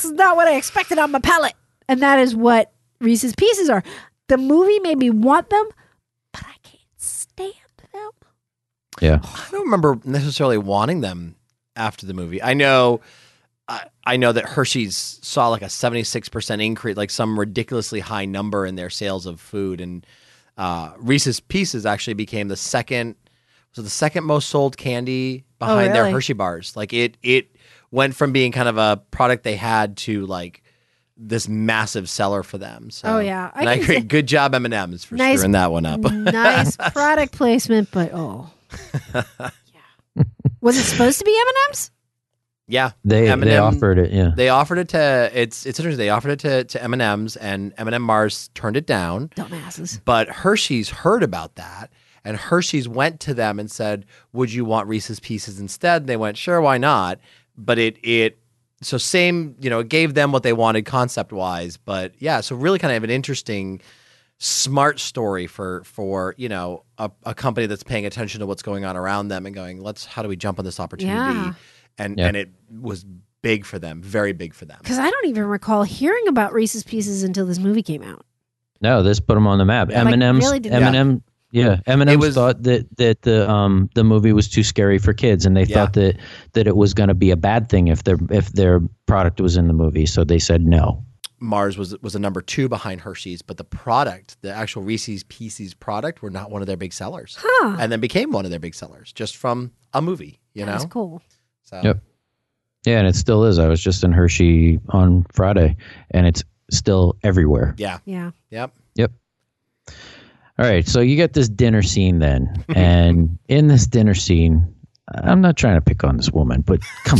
this is not what I expected on my palate. And that is what Reese's Pieces are. The movie made me want them, but I can't stand them. Yeah. I don't remember necessarily wanting them after the movie. I know I, I know that Hershey's saw like a seventy-six percent increase, like some ridiculously high number in their sales of food. And uh, Reese's Pieces actually became the second, was it the second most sold candy behind oh, their really? Hershey bars. Like it, it went from being kind of a product they had to like this massive seller for them. So, Oh, yeah. I and I can agree. say- Good job, M and M's, for Nice- screwing that one up. Nice product placement, but oh. Yeah. Was it supposed to be M and M's? Yeah, They M and they M offered it. Yeah. They offered it to it's it's interesting. They offered it to to M and M's, and M and M Mars turned it down. Dumbasses. But Hershey's heard about that, and Hershey's went to them and said, "Would you want Reese's Pieces instead?" And they went, "Sure, why not?" But it it so same, you know, it gave them what they wanted concept wise. But yeah, so really kind of an interesting, smart story for for you know a, a company that's paying attention to what's going on around them and going, let's how do we jump on this opportunity? Yeah. And Yeah. and it was big for them, very big for them. Because I don't even recall hearing about Reese's Pieces until this movie came out. No, this put them on the map. Yeah. M and M's, really did M and M, yeah, M and It M's was- thought that that the um the movie was too scary for kids, and they Yeah. thought that that it was going to be a bad thing if their if their product was in the movie. So they said no. Mars was was a number two behind Hershey's, but the product, the actual Reese's Pieces product, were not one of their big sellers, Huh. and then became one of their big sellers just from a movie. You know, That's cool. so Yep. Yeah, and it still is. I was just in Hershey on Friday, and it's still everywhere. yeah, Yeah. yep. Yep. All right, so you get this dinner scene then, and in this dinner scene, I'm not trying to pick on this woman, but come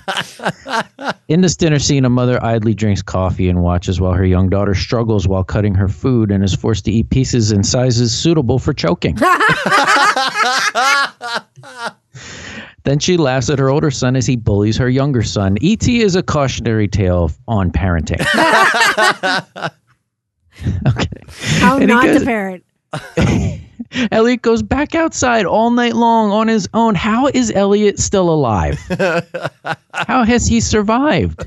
on. In this dinner scene, a mother idly drinks coffee and watches while her young daughter struggles while cutting her food and is forced to eat pieces in sizes suitable for choking. Then she laughs at her older son as he bullies her younger son. E T is a cautionary tale on parenting. Okay. How And he not goes- to parent. Elliot goes back outside all night long on his own. How is Elliot still alive? How has he survived?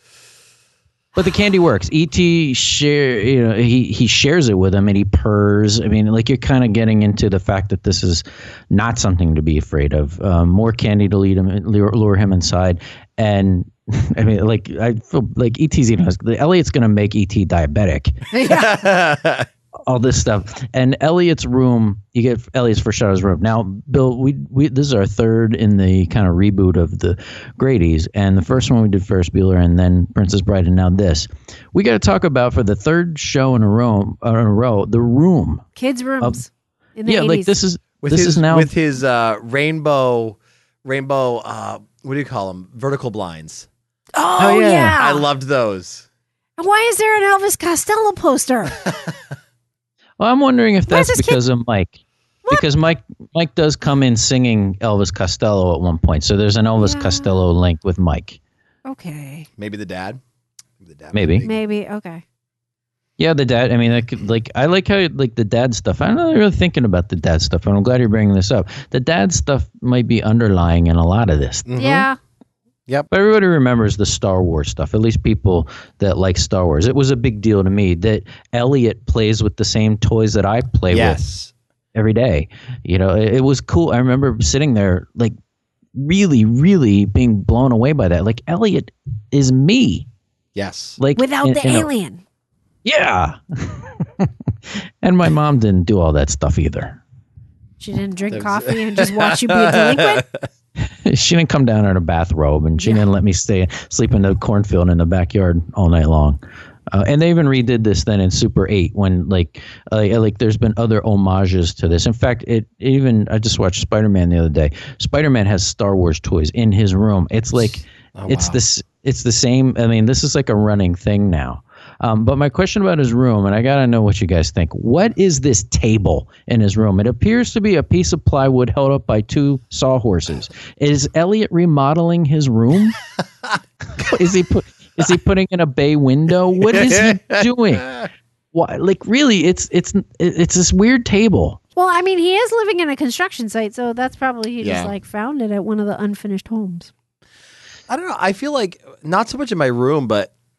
But the candy works. E T share, you know, he he shares it with him and he purrs. I mean, like you're kind of getting into the fact that this is not something to be afraid of. Um, more candy to lead him, lure, lure him inside, and I mean, like I feel like E T's eating. Elliot's going to make E T diabetic. Yeah. All this stuff. And Elliot's room, you get Elliot's first shot of his room. Now, Bill, we we this is our third in the kind of reboot of the Grady's, and the first one we did Ferris Bueller, and then Princess Bride, and now this. We got to talk about for the third show in a row, uh, in a row, The Room. Kids' rooms. in the Yeah, like eighties. this is With this his is now with his uh, rainbow, rainbow. Uh, what do you call them? Vertical blinds. Oh, Oh, yeah. yeah. I loved those. And why is there an Elvis Costello poster? Well, I'm wondering if Where's that's this because of Mike. Because Mike Mike does come in singing Elvis Costello at one point, so there's an Elvis Yeah. Costello link with Mike. Okay. Maybe the dad. Maybe the dad. was Maybe. big. Maybe. Okay. Yeah, the dad. I mean, like, like I like how like the dad stuff. I'm not really thinking about the dad stuff, and I'm glad you're bringing this up. The dad stuff might be underlying in a lot of this, Mhm. Yeah. but everybody remembers the Star Wars stuff. At least people that like Star Wars. It was a big deal to me that Elliot plays with the same toys that I play with Yes. every day. You know, it, it was cool. I remember sitting there, like, really, really being blown away by that. Like, Elliot is me. Yes. Like Without in- the in a- alien. Yeah. And my mom didn't do all that stuff either. She didn't drink There's- coffee and just watch you be a delinquent. She didn't come down in a bathrobe, and she Yeah. didn't let me stay sleep in the cornfield in the backyard all night long. Uh, and they even redid this then in Super eight when like uh, like there's been other homages to this. In fact, it even I just watched Spider-Man the other day. Spider-Man has Star Wars toys in his room. It's like Oh, it's wow. this it's the same. I mean, this is like a running thing now. Um, but my question about his room, and I gotta know what you guys think. What is this table in his room? It appears to be a piece of plywood held up by two sawhorses. Is Elliot remodeling his room? is he put? Is he putting in a bay window? What is he doing? Why? Like really? It's it's it's this weird table. Well, I mean, he is living in a construction site, so that's probably he Yeah. just like found it at one of the unfinished homes. I don't know. I feel like not so much in my room, but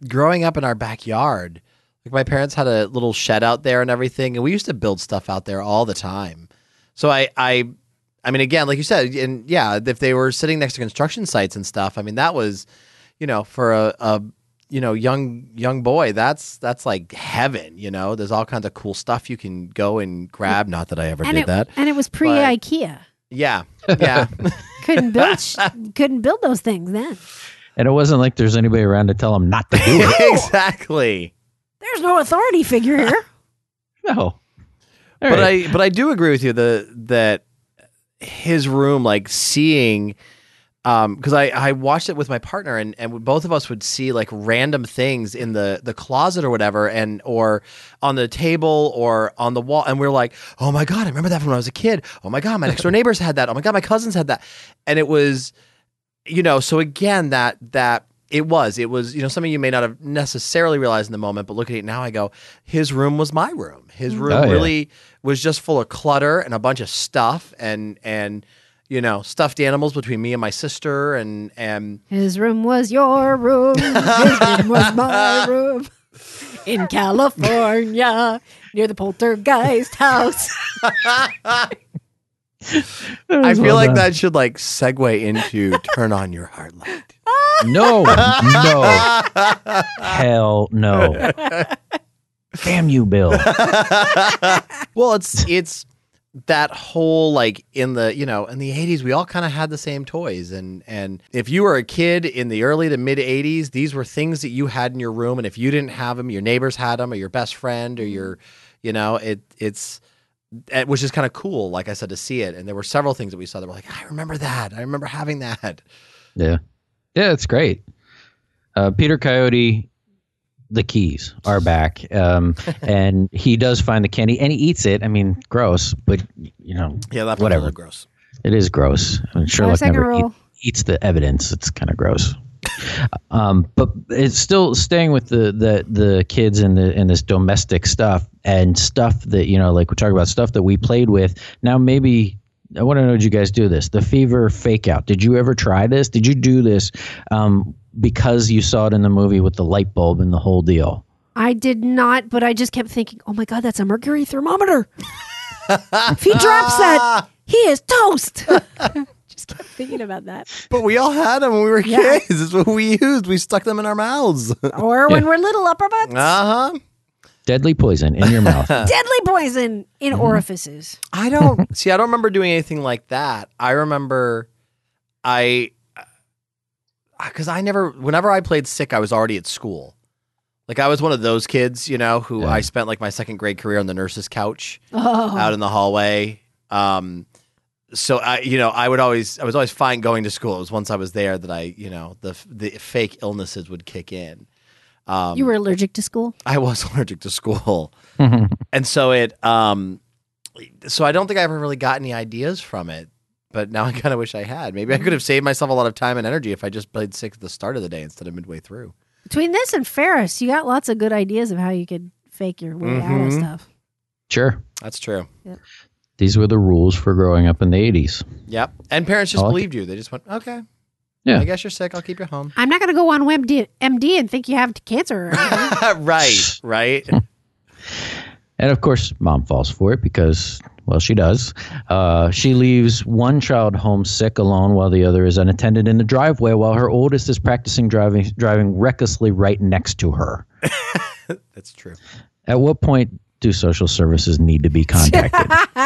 growing up in our backyard, like my parents had a little shed out there and everything, and we used to build stuff out there all the time. So I, I, I mean, again, like you said, and yeah, if they were sitting next to construction sites and stuff, I mean, that was, you know, for a, a you know, young young boy, that's that's like heaven. You know, there's all kinds of cool stuff you can go and grab. Not that I ever and did it, that. And it was pre IKEA. Yeah, yeah. couldn't build sh- couldn't build those things then. And it wasn't like there's anybody around to tell them not to do it. Exactly. There's no authority figure here. No. All but right. I but I do agree with you the that his room, like seeing. Um, because I, I watched it with my partner, and, and both of us would see like random things in the, the closet or whatever, and or on the table or on the wall, and we we're like, oh my god, I remember that from when I was a kid. Oh my god, my next door neighbors had that. Oh my god, my cousins had that, and it was, you know, so again that that it was it was you know something you may not have necessarily realized in the moment, but looking at it now, I go, his room was my room. His room Oh, yeah. really was just full of clutter and a bunch of stuff, and and. You know, stuffed animals between me and my sister, and and His room was your room. His room was my room. In California, near the poltergeist house. I feel like that should like segue into turn on your heart light. No, no, hell no. Damn you, Bill. Well, it's it's that whole like in the you know in the eighties we all kind of had the same toys, and and if you were a kid in the early to mid eighties, these were things that you had in your room, and if you didn't have them, your neighbors had them, or your best friend, or your you know it it's it, which is kind of cool, like I said, to see it. And there were several things that we saw that were like, I remember that, I remember having that. Yeah, yeah, it's great. Uh, Peter Coyote. The keys are back, um, and he does find the candy, and he eats it. I mean, gross, but you know, Yeah, that's whatever. a little gross. It is gross. I mean, Sherlock second never rule. eat, eats the evidence. It's kind of gross. um, but it's still staying with the, the the kids and the and this domestic stuff and stuff that you know, like we're talking about stuff that we played with. Now, maybe I want to know, did you guys do this? The fever fake out. Did you ever try this? Did you do this? Um, because you saw it in the movie with the light bulb and the whole deal. I did not, but I just kept thinking, oh my God, that's a mercury thermometer. If he drops that, he is toast. Just kept thinking about that. But we all had them when we were Yeah. kids. It's what we used. We stuck them in our mouths. Or when we're little, upper butts. Uh huh. Deadly poison in your mouth. Deadly poison in orifices. I don't see. I don't remember doing anything like that. I remember, I, because I never. Whenever I played sick, I was already at school. Like I was one of those kids, you know, who Yeah. I spent like my second grade career on the nurse's couch Oh. out in the hallway. Um, so I, you know, I would always, I was always fine going to school. It was once I was there that I, you know, the the fake illnesses would kick in. Um, You were allergic to school? I was allergic to school. And so it, um, so I don't think I ever really got any ideas from it, but now I kind of wish I had. Maybe I could have saved myself a lot of time and energy if I just played sick at the start of the day instead of midway through. Between this and Ferris, you got lots of good ideas of how you could fake your way out of Mhm. stuff. Sure. That's true. These were the rules for growing up in the eighties. Yep. And parents just I like believed you. They just went, okay, Yeah. I guess you're sick. I'll keep you home. I'm not going to go on M D, M D and think you have cancer or anything. Right. Right. And of course, mom falls for it because, well, she does. Uh, she leaves one child home sick alone while the other is unattended in the driveway while her oldest is practicing driving driving recklessly right next to her. That's true. At what point do social services need to be contacted?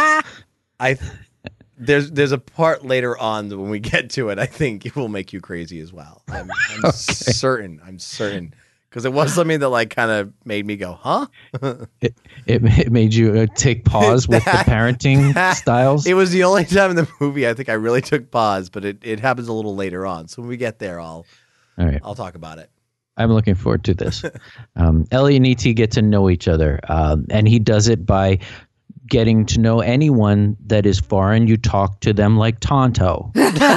I there's there's a part later on that when we get to it, I think it will make you crazy as well. I'm, I'm certain. I'm certain because it was something that like kind of made me go, huh? it, it it made you uh, take pause with the parenting styles. It was the only time in the movie I think I really took pause, but it, it happens a little later on. So when we get there, I'll All right. I'll talk about it. I'm looking forward to this. Um, Ellie and E T get to know each other, um, and he does it by getting to know anyone that is foreign. You talk to them like Tonto.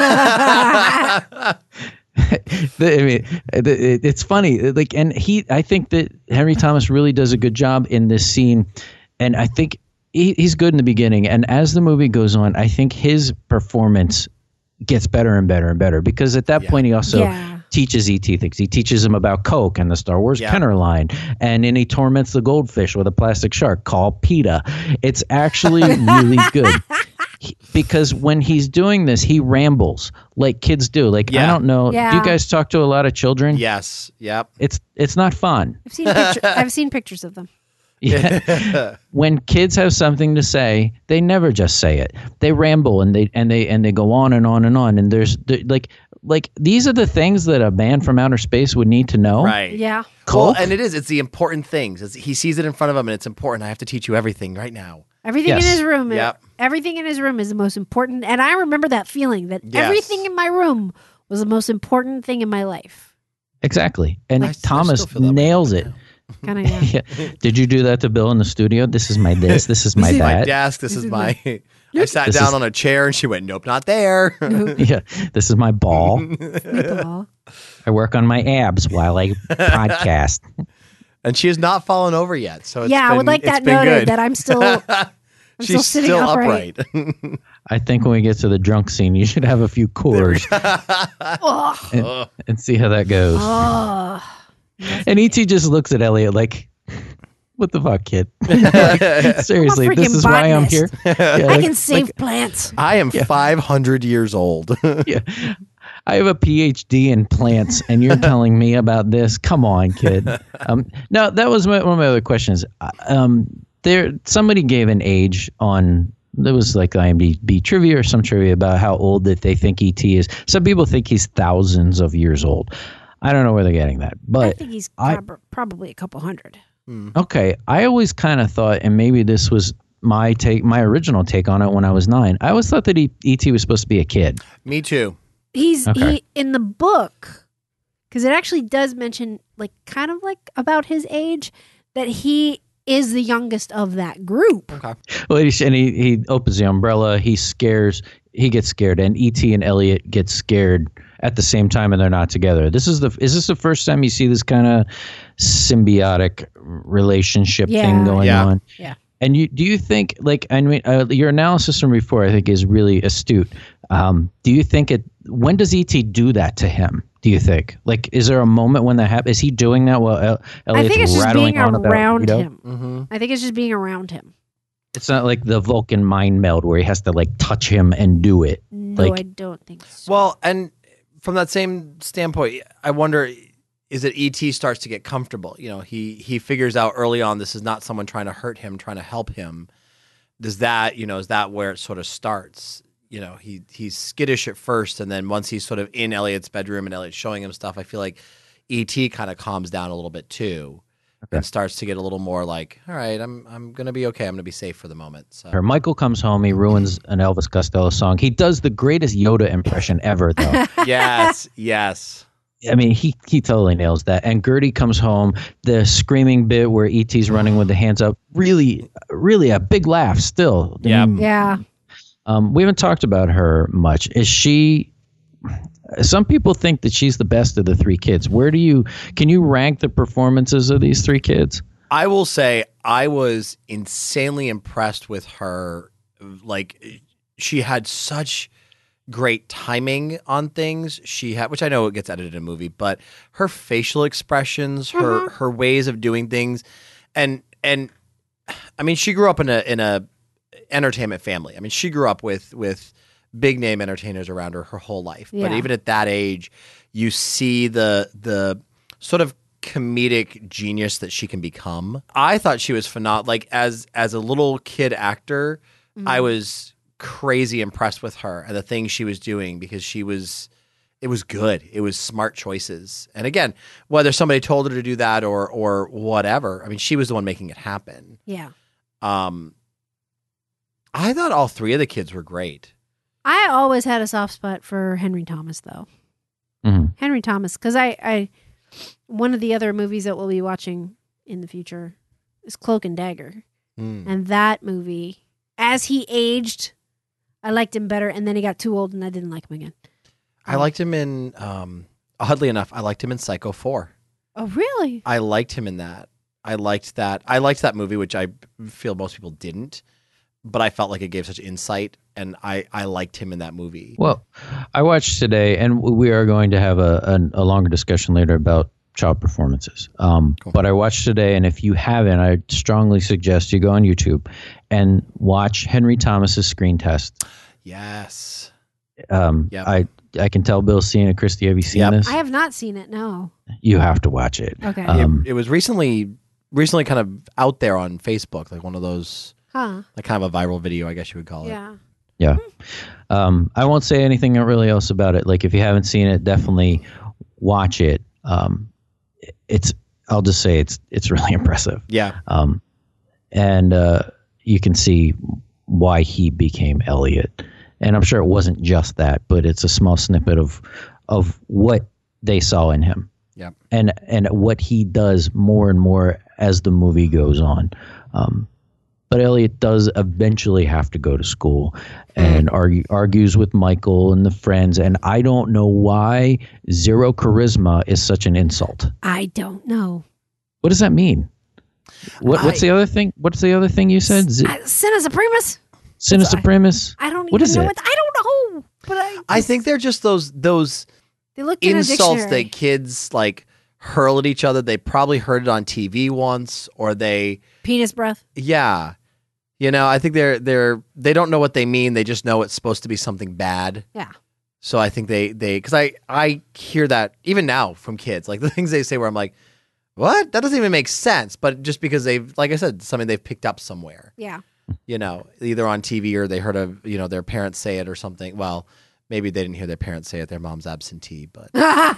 The- I mean, it- it's funny. Like, and he, I think that Henry Thomas really does a good job in this scene, and I think he, he's good in the beginning. And as the movie goes on, I think his performance gets better and better and better because at that Yeah. point he also Yeah. teaches E T things. He teaches him about Coke and the Star Wars Yeah. Kenner line, and then he torments the goldfish with a plastic shark called PETA. It's actually really good. He- because when he's doing this, he rambles like kids do. Like, I Yeah. don't know. Yeah. Do you guys talk to a lot of children? Yes. Yep. It's it's not fun. I've seen picture, I've seen pictures of them. Yeah. When kids have something to say, they never just say it. They ramble and they and they and they go on and on and on. And there's there- like like these are the things that a man from outer space would need to know. Right. Yeah. Well, Coke? and it is. It's the important things. It's, he sees it in front of him, and it's important. I have to teach you everything right now. Everything Yes. in his room. Yep. Everything in his room is the most important. And I remember that feeling that Yes. everything in my room was the most important thing in my life. Exactly. And I s- I Thomas still feel that way nails right it. now. Kind of, yeah. Yeah. Did you do that to Bill in the studio? This is my this. This is my This is my that. desk. This, This is is my. I sat This down is- on a chair, and she went, "Nope, not there." Yeah. This is my ball. Meatball. I work on my abs while I podcast. And she has not fallen over yet. So it's Yeah, I would been- like it's that been noted good. that I'm still, I'm still She's sitting still upright. upright. I think when we get to the drunk scene, you should have a few cores Ugh. and, and see how that goes. Oh. And E T just looks at Elliot like, "What the fuck, kid?" Like, seriously, this freaking is why I'm botanist. here. Yeah, I like- can save plants. I am five hundred years old. yeah. I have a P H D in plants, and you're telling me about this? Come on, kid. Um, no, that was my, one of my other questions. Uh, Um, there, somebody gave an age on. There was like I M D B trivia or some trivia about how old that they think E T is. Some people think he's thousands of years old. I don't know where they're getting that, I but think he's I- prob- probably a couple hundred. okay. I always kind of thought, and maybe this was my take, my original take on it when I was nine. I always thought that E T was supposed to be a kid. Me too. He's Okay. he in the book because it actually does mention like kind of like about his age that he is the youngest of that group. Okay. Well, he, and he, he opens the umbrella. He scares. He gets scared, and E T and Elliot get scared at the same time, and they're not together. This is the. Is this the first time you see this kind of symbiotic relationship Yeah. thing going Yeah. on? Yeah. And you do you think like I mean uh, your analysis from before I think is really astute. Um, do you think it? When does E T do that to him? Do you think like is there a moment when that happens? Is he doing that while El- I Elliot's think it's just rattling being on about around Rito? him. Mm-hmm. I think it's just being around him. It's not like the Vulcan mind meld where he has to like touch him and do it. No, Like- I don't think so. Well, and from that same standpoint, I wonder is it E T starts to get comfortable? You know, he he figures out early on this is not someone trying to hurt him, trying to help him. Does that, you know, is that where it sort of starts? You know, he he's skittish at first, and then once he's sort of in Elliot's bedroom and Elliot's showing him stuff, I feel like E T kind of calms down a little bit too. Okay. And starts to get a little more like, all right, I'm I'm gonna be okay. I'm gonna be safe for the moment. So Or Michael comes home, he ruins an Elvis Costello song. He does the greatest Yoda impression ever, though. yes, yes. I mean, he he totally nails that. And Gertie comes home, the screaming bit where E T's running with the hands up, really, really a big laugh still. I Yep. mean, yeah. Um, we haven't talked about her much. Is she? Some people think that she's the best of the three kids. Where do you? Can you rank the performances of these three kids? I will say I was insanely impressed with her. Like she had such great timing on things. She had, which I know it gets edited in a movie, but her facial expressions, her her ways of doing things, and and I mean, she grew up in a in a entertainment family. I mean, she grew up with with big name entertainers around her her whole life. But Yeah. even at that age, you see the the sort of comedic genius that she can become. I thought she was phenomenal. Like as as a little kid actor, I was crazy impressed with her and the things she was doing because she was it was good. It was smart choices. And again, whether somebody told her to do that or or whatever, I mean, she was the one making it happen. Yeah. Um I thought all three of the kids were great. I always had a soft spot for Henry Thomas, though. Mhm. Henry Thomas, because I, I, one of the other movies that we'll be watching in the future is Cloak and Dagger, Mm. and that movie, as he aged, I liked him better, and then he got too old, and I didn't like him again. I liked him in um oddly enough, I liked him in Psycho four. Oh, really? I liked him in that. I liked that. I liked that movie, which I feel most people didn't, but I felt like it gave such insight and I I liked him in that movie. Well, I watched today, and we are going to have a, a, a longer discussion later about child performances. Um, Cool. But I watched today, and if you haven't, I strongly suggest you go on YouTube and watch Henry Thomas's Screen Test. Yes. Um, Yep. I I can tell Bill's seen it. Christy, have you seen Yep. this? I have not seen it. No. You have to watch it. Okay. Um, it, it was recently recently kind of out there on Facebook, like one of those, Huh. like kind of a viral video, I guess you would call it. Yeah. Yeah. Um, I won't say anything really else about it. Like, if you haven't seen it, definitely watch it. Um, it's, I'll just say it's, it's really impressive. Yeah. Um, and uh, you can see why he became Elliot. And I'm sure it wasn't just that, but it's a small snippet of, of what they saw in him. Yep. And, and what he does more and more as the movie goes on. Um, But Elliot does eventually have to go to school and argue, argues with Michael and the friends. And I don't know why zero charisma is such an insult. I don't know. What does that mean? What, what's I- the other thing? What's the other thing you said? Z- Uh, Sina Supremus? Sina Supremus? I don't What even is know it? what. I don't know. But I, I think they're just those those they looked in a insults dictionary. that kids like hurl at each other. They probably heard it on T V once, or they, Penis breath. yeah, you know. I think they're they're they don't know what they mean. They just know it's supposed to be something bad. Yeah. So I think they they because I I hear that even now from kids, like the things they say where I'm like, what? That doesn't even make sense. But just because they've, like I said, something they've picked up somewhere, Yeah. you know, either on T V or they heard of, you know, their parents say it or something. Well, maybe they didn't hear their parents say it. Their mom's absentee, but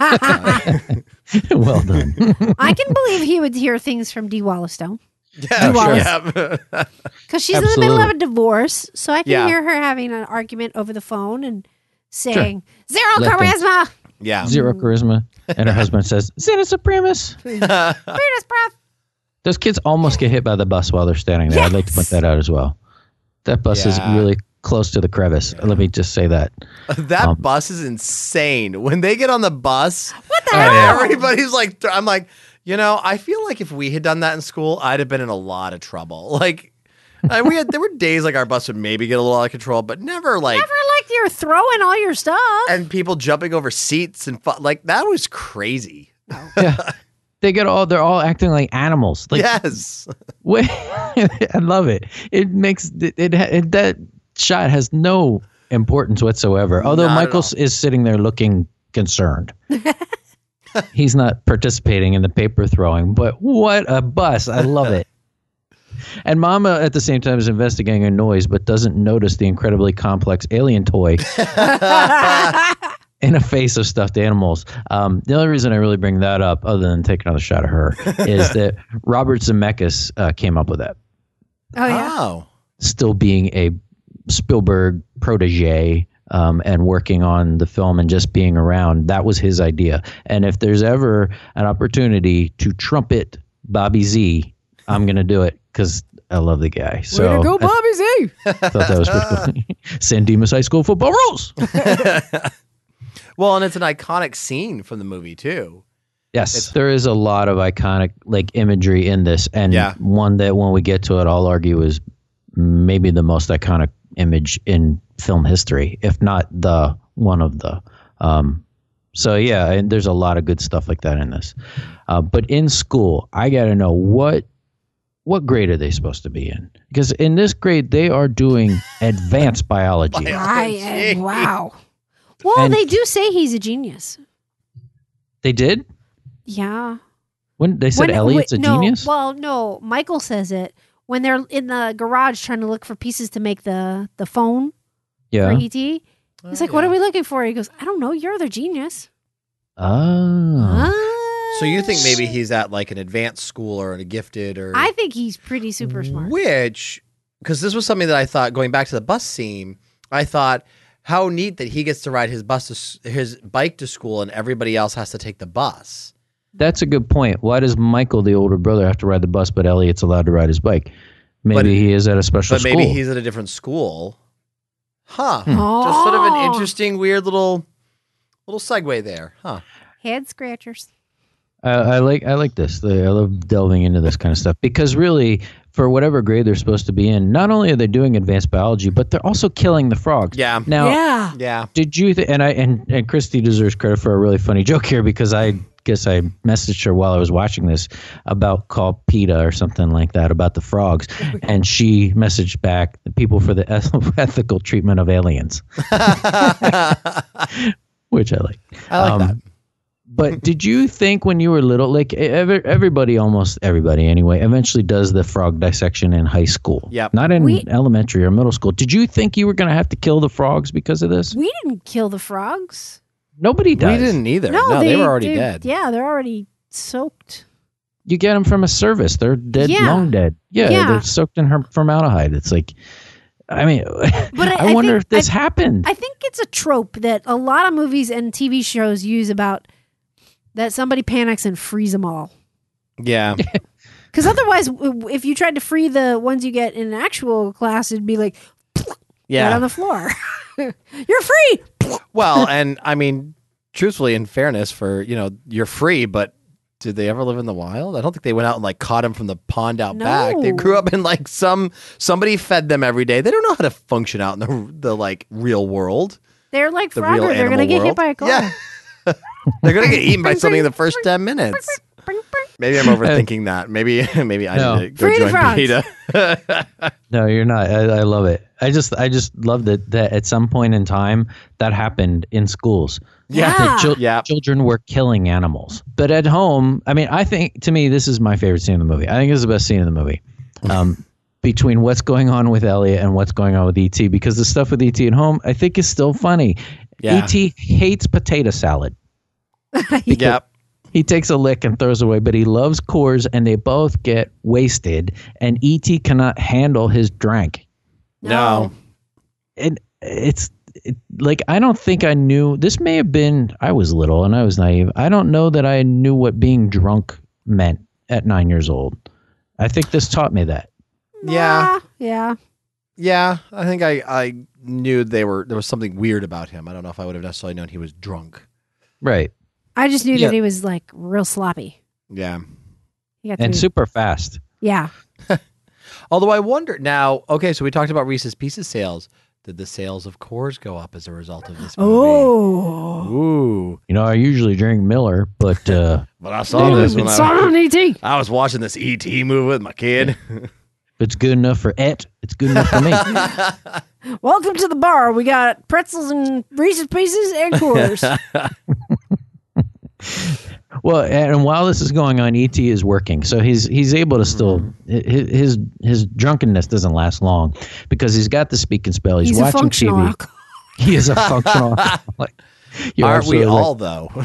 I Well done. can believe he would hear things from Dee Wallace Stone. yeah, Wallace. yeah. Because she's in the middle of Absolutely. a divorce. So I can Yeah. hear her having an argument over the phone and saying, zero Let them- charisma. yeah. Zero charisma. And her husband says, Sina Supremus. Penis breath. Those kids almost get hit by the bus while they're standing there. I'd like to point that out as well. That bus Yeah. is really close to the crevice. Let me just say that. That Um, bus is insane. When they get on the bus, What the and hell? everybody's like, th- I'm like, you know, I feel like if we had done that in school, I'd have been in a lot of trouble. Like, uh, we had there were days like our bus would maybe get a little out of control, but never like, Never like you're throwing all your stuff. and people jumping over seats and fu- like that was crazy. Yeah. They get all, they're all acting like animals. Like, Yes. wait, I love it. It makes, it, it, it, that shot has no importance whatsoever. Although Not at Michael all. is sitting there looking concerned. He's not participating in the paper throwing, but what a bus. I love it. And Mama at the same time is investigating a noise, but doesn't notice the incredibly complex alien toy in a face of stuffed animals. Um, the only reason I really bring that up, other than take another shot of her, is that Robert Zemeckis uh, came up with that. oh, yeah. Oh. Still being a Spielberg protege um, and working on the film and just being around, that was his idea. And if there's ever an opportunity to trumpet Bobby Z, I'm going to do it because I love the guy. So Way to go, I Bobby Z. thought that was pretty cool. San Dimas High School football rules. Well, and it's an iconic scene from the movie too. Yes, there is a lot of iconic like imagery in this, and Yeah. one that when we get to it, I'll argue is maybe the most iconic image in film history, if not the one of the. Um, so yeah, and there's a lot of good stuff like that in this. Uh, but in school, I got to know what what grade are they supposed to be in? Because in this grade, they are doing advanced biology. Bio- I am, wow. Well, And- they do say he's a genius. They did Yeah. when they said When- Elliot's a wait, no, genius. Well, no, Michael says it when they're in the garage trying to look for pieces to make the the phone Yeah. for E T. He's like, "What yeah. are we looking for?" He goes, "I don't know. You're the genius." Oh. So you think maybe he's at like an advanced school or a gifted or I think he's pretty super smart. Which, because this was something that I thought going back to the bus scene, I thought how neat that he gets to ride his bus to, s- his bike to school and everybody else has to take the bus. That's a good point. Why does Michael, the older brother, have to ride the bus, but Elliot's allowed to ride his bike? Maybe But- he is at a special But school. maybe he's at a different school. Huh. Oh. Just sort of an interesting, weird little little segue there. Huh. Head scratchers. I, I like I like this. I love delving into this kind of stuff because really, for whatever grade they're supposed to be in, not only are they doing advanced biology, but they're also killing the frogs. Yeah. Now, Yeah. Yeah. did you th- and I and, and Christy deserves credit for a really funny joke here because I guess I messaged her while I was watching this about call PETA or something like that about the frogs, and she messaged back the people for the eth- ethical treatment of aliens, which I like. I like Um, that. But did you think when you were little, like every, everybody, almost everybody anyway, eventually does the frog dissection in high school? Yep. Not in We- elementary or middle school. Did you think you were going to have to kill the frogs because of this? We didn't kill the frogs. Nobody does. We didn't either. No, No, they, were already they- dead. Yeah, they're already soaked. You get them from a service. They're dead, Yeah. long dead. Yeah, Yeah. they're soaked in her- formaldehyde. It's like, I mean, But I- I, I wonder think- if this I- happened. I think it's a trope that a lot of movies and T V shows use about that somebody panics and frees them all. Yeah. Because otherwise, w- if you tried to free the ones you get in an actual class, it'd be like right Yeah. on the floor. You're free. Well, and I mean, truthfully, in fairness, for you know, you're free, but did they ever live in the wild? I don't think they went out and like caught him from the pond out back. They No. grew up in like some somebody fed them every day. They don't know how to function out in the the like real world. They're like The real Frogger. They're gonna animal get hit world. by a car. Yeah. They're gonna get eaten by something in the first ten minutes. Maybe I'm overthinking that. Maybe maybe I No. need to go Free the join frogs. PETA. No, you're not. I, I love it. I just, I just love that that at some point in time that happened in schools. Yeah. That chil- Yeah. children were killing animals. But at home, I mean, I think to me this is my favorite scene in the movie. I think this is the best scene in the movie. Um, between what's going on with Elliot and what's going on with E T, because the stuff with E T at home, I think is still funny. Yeah. E T hates potato salad. Yep. He takes a lick and throws away, but he loves Coors, and they both get wasted. And E T cannot handle his drink. No. And it's it, like I don't think I knew. This may have been I was little and I was naive. I don't know that I knew what being drunk meant at nine years old. I think this taught me that. Yeah. Ah, yeah. Yeah. I think I, I knew they were there was something weird about him. I don't know if I would have necessarily known he was drunk. Right. I just knew Yeah. that he was like real sloppy. Yeah. He got to And be- super fast. yeah. Although I wonder now, okay, so we talked about Reese's Pieces sales. Did the sales of Coors go up as a result of this movie? Oh. Ooh. You know, I usually drink Miller, but uh, But I saw this when It's on I, on E T. I was watching this E T movie with my kid. if it's good enough for it, it's good enough for me. Welcome to the bar. We got pretzels and Reese's Pieces and Coors. Well, and while this is going on, E T is working, so he's he's able to still his his, his drunkenness doesn't last long because he's got the speak and spell. He's, He's a watching functional T V. alcoholic. He is a functional alcoholic. You're Aren't we absolutely right. all,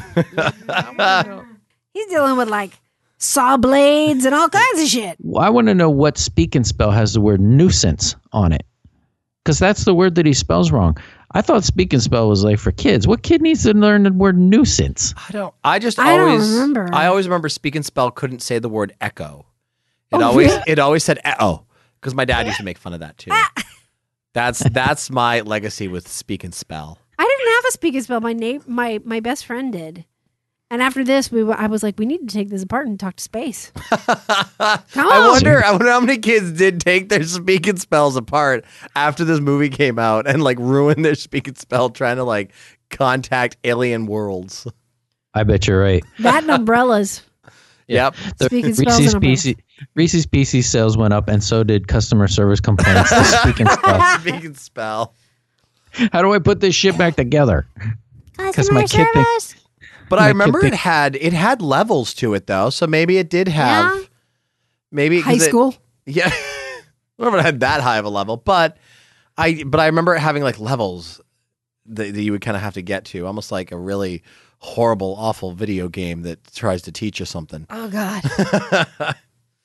though? He's dealing with like saw blades and all kinds of shit. Well, I want to know what speak and spell has the word nuisance on it, because that's the word that he spells wrong. I thought speak and spell was like for kids. What kid needs to learn the word nuisance? I don't. I just I don't always. remember. I always remember Speak and Spell couldn't say the word echo. It Oh, always. really? It always said oh because my dad used to make fun of that too. That's that's my legacy with Speak and Spell. I didn't have a speak and spell. My name, my my best friend did. And after this, we were, I was like, we need to take this apart and talk to space. Come I on. wonder, I wonder how many kids did take their Speak and Spells apart after this movie came out and like ruin their Speak and Spell trying to like contact alien worlds. I bet you're right. That and umbrellas. Yep. The Speak and spell's Reese's in a book. Pieces, Reese's Pieces sales went up, and so did customer service complaints. to speak and spell. Speak and Spell. How do I put this shit back together? Because my kid thinks. But My I kid remember think- it had it had levels to it though, so maybe it did have Yeah. maybe 'cause High it- school. yeah, I remember it had that high of a level, but I but I remember it having like levels that, that you would kind of have to get to, almost like a really horrible, awful video game that tries to teach you something. Oh, God.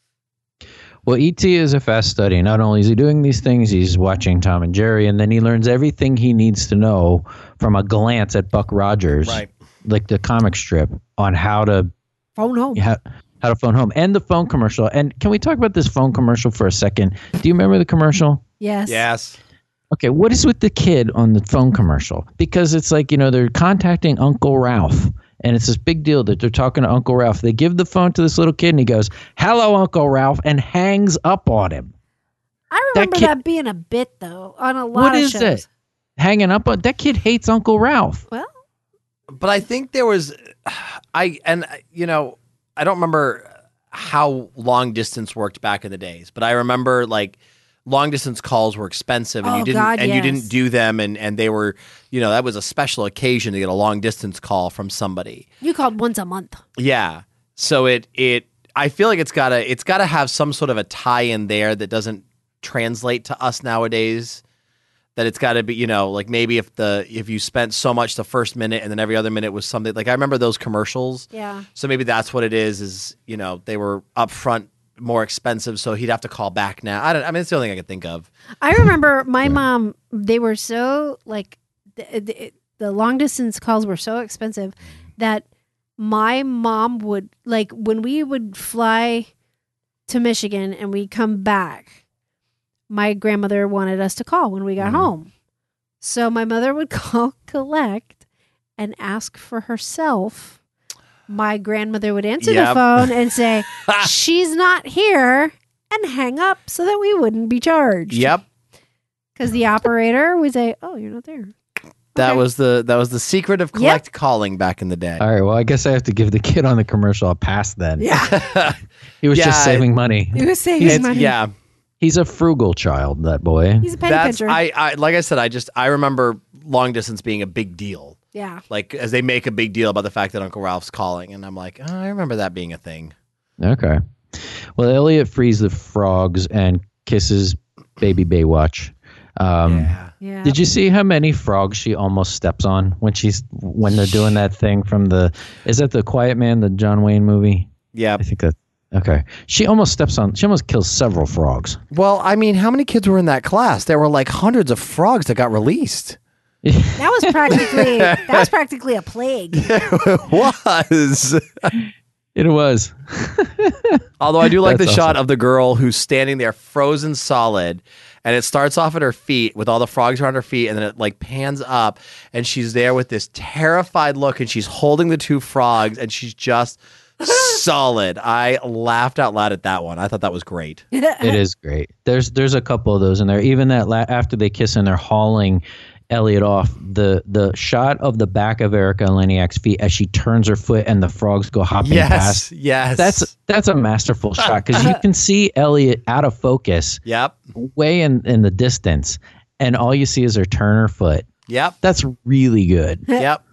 Well, E T is a fast study. Not only is he doing these things, he's watching Tom and Jerry, and then he learns everything he needs to know from a glance at Buck Rogers, Right. like the comic strip, on how to Phone home. how, how to phone home and the phone commercial. And can we talk about this phone commercial for a second? Do you remember the commercial? Yes. Yes. Okay, what is with the kid on the phone commercial? Because it's like, you know, they're contacting Uncle Ralph, and it's this big deal that they're talking to Uncle Ralph. They give the phone to this little kid, and he goes, "Hello, Uncle Ralph," and hangs up on him. I remember that, That kid, being a bit though on a lot What of is shows. it? Hanging up on that kid hates Uncle Ralph. Well, But I think there was, I and you know, I don't remember how long distance worked back in the days, but I remember like long distance calls were expensive, and Oh, you didn't God, and you yes. didn't do them, and and they were, you know, that was a special occasion to get a long distance call from somebody. you called once a month. Yeah, so it it I feel like it's gotta it's gotta have some sort of a tie in there that doesn't translate to us nowadays. That it's got to be, you know, like maybe if the if you spent so much the first minute and then every other minute was something like I remember those commercials. Yeah. So maybe that's what it is. Is you know they were upfront more expensive, so he'd have to call back now. I don't. I mean, it's the only thing I could think of. I remember my mom, they were so like the, the, the long distance calls were so expensive that my mom would like when we would fly to Michigan and we come back, my grandmother wanted us to call when we got Mhm. home. So my mother would call collect and ask for herself. My grandmother would answer Yep. the phone and say, "She's not here," and hang up so that we wouldn't be charged. Yep, Because the operator would say, "Oh, you're not there." that Okay. was the that was the secret of collect calling back in the day. All right, well, I guess I have to give the kid on the commercial a pass then. Yeah, He was Yeah, just saving money. he was saving It's- money. yeah, He's a frugal child, that boy. He's a penny that's pincher. I, I like I said. I just I remember long distance being a big deal. yeah, Like as they make a big deal about the fact that Uncle Ralph's calling, and I'm like, oh, I remember that being a thing. Okay. Well, Elliot frees the frogs and kisses baby Baywatch. Um, yeah. yeah. Did you see how many frogs she almost steps on when she's when they're doing that thing from the? Is that the Quiet Man, the John Wayne movie? Yeah. I think that. Okay. She almost steps on. She almost kills several frogs. Well, I mean, how many kids were in that class? There were like hundreds of frogs that got released. That was practically that was practically a plague. It was. It was. Although I do like the That's shot awesome. of the girl who's standing there frozen solid, and it starts off at her feet with all the frogs around her feet, and then it like pans up, and she's there with this terrified look, and she's holding the two frogs, and she's just solid. I laughed out loud at that one. I thought that was great. It is great. There's there's a couple of those in there. Even that la- after they kiss and they're hauling Elliot off, the the shot of the back of Erica Leniak's feet as she turns her foot and the frogs go hopping Yes, past. yes. That's that's a masterful shot because you can see Elliot out of focus, yep, way in, in the distance, and all you see is her turn her foot. yep, That's really good. yep.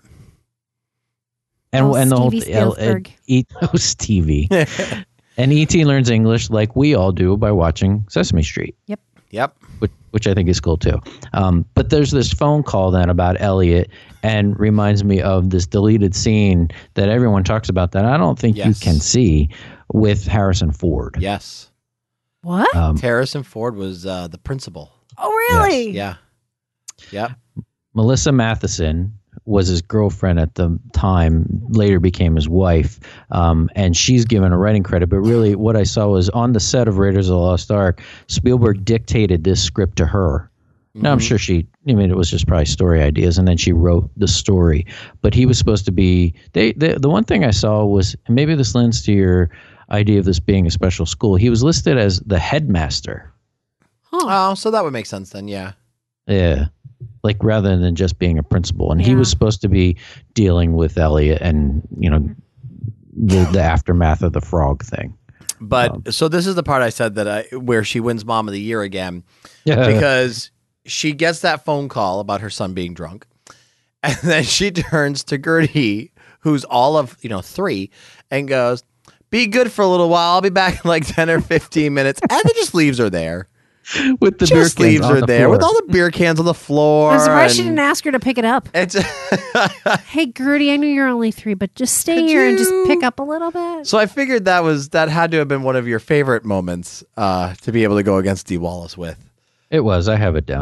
And Oh, and the whole Stevie El- Spielberg. E- oh, Stevie. And E T learns English like we all do by watching Sesame Street. Yep. which, which I think is cool too. Um, but there's this phone call then about Elliot and reminds me of this deleted scene that everyone talks about that I don't think Yes. you can see with Harrison Ford. Yes. What? Um, Harrison Ford was uh, the principal. Oh, really? Yeah. Yep. Melissa Matheson was his girlfriend at the time, later became his wife, um, and she's given a writing credit. But really, what I saw was on the set of Raiders of the Lost Ark, Spielberg dictated this script to her. Now, I'm sure she, I mean, it was just probably story ideas, and then she wrote the story. But he was supposed to be, they, they the one thing I saw was, and maybe this lends to your idea of this being a special school, he was listed as the headmaster. Oh, so that would make sense then. Yeah. Yeah. Like rather than just being a principal. And he Yeah. was supposed to be dealing with Elliot and, you know, the, the aftermath of the frog thing. But so this is the part I said that I, where she wins Mom of the Year again, Yeah. because she gets that phone call about her son being drunk, and then she turns to Gertie, who's all of you know three, and goes, "Be good for a little while. I'll be back in like ten or fifteen minutes," and then just leaves her there. with the Just beer cans leaves on her the there floor. with all the beer cans on the floor. I'm surprised she and didn't ask her to pick it up. It's Hey, Gertie, I know you're only three, but just stay Could here and just you- pick up a little bit. so I figured that was that had to have been one of your favorite moments uh, to be able to go against Dee Wallace with. It was. I have it down.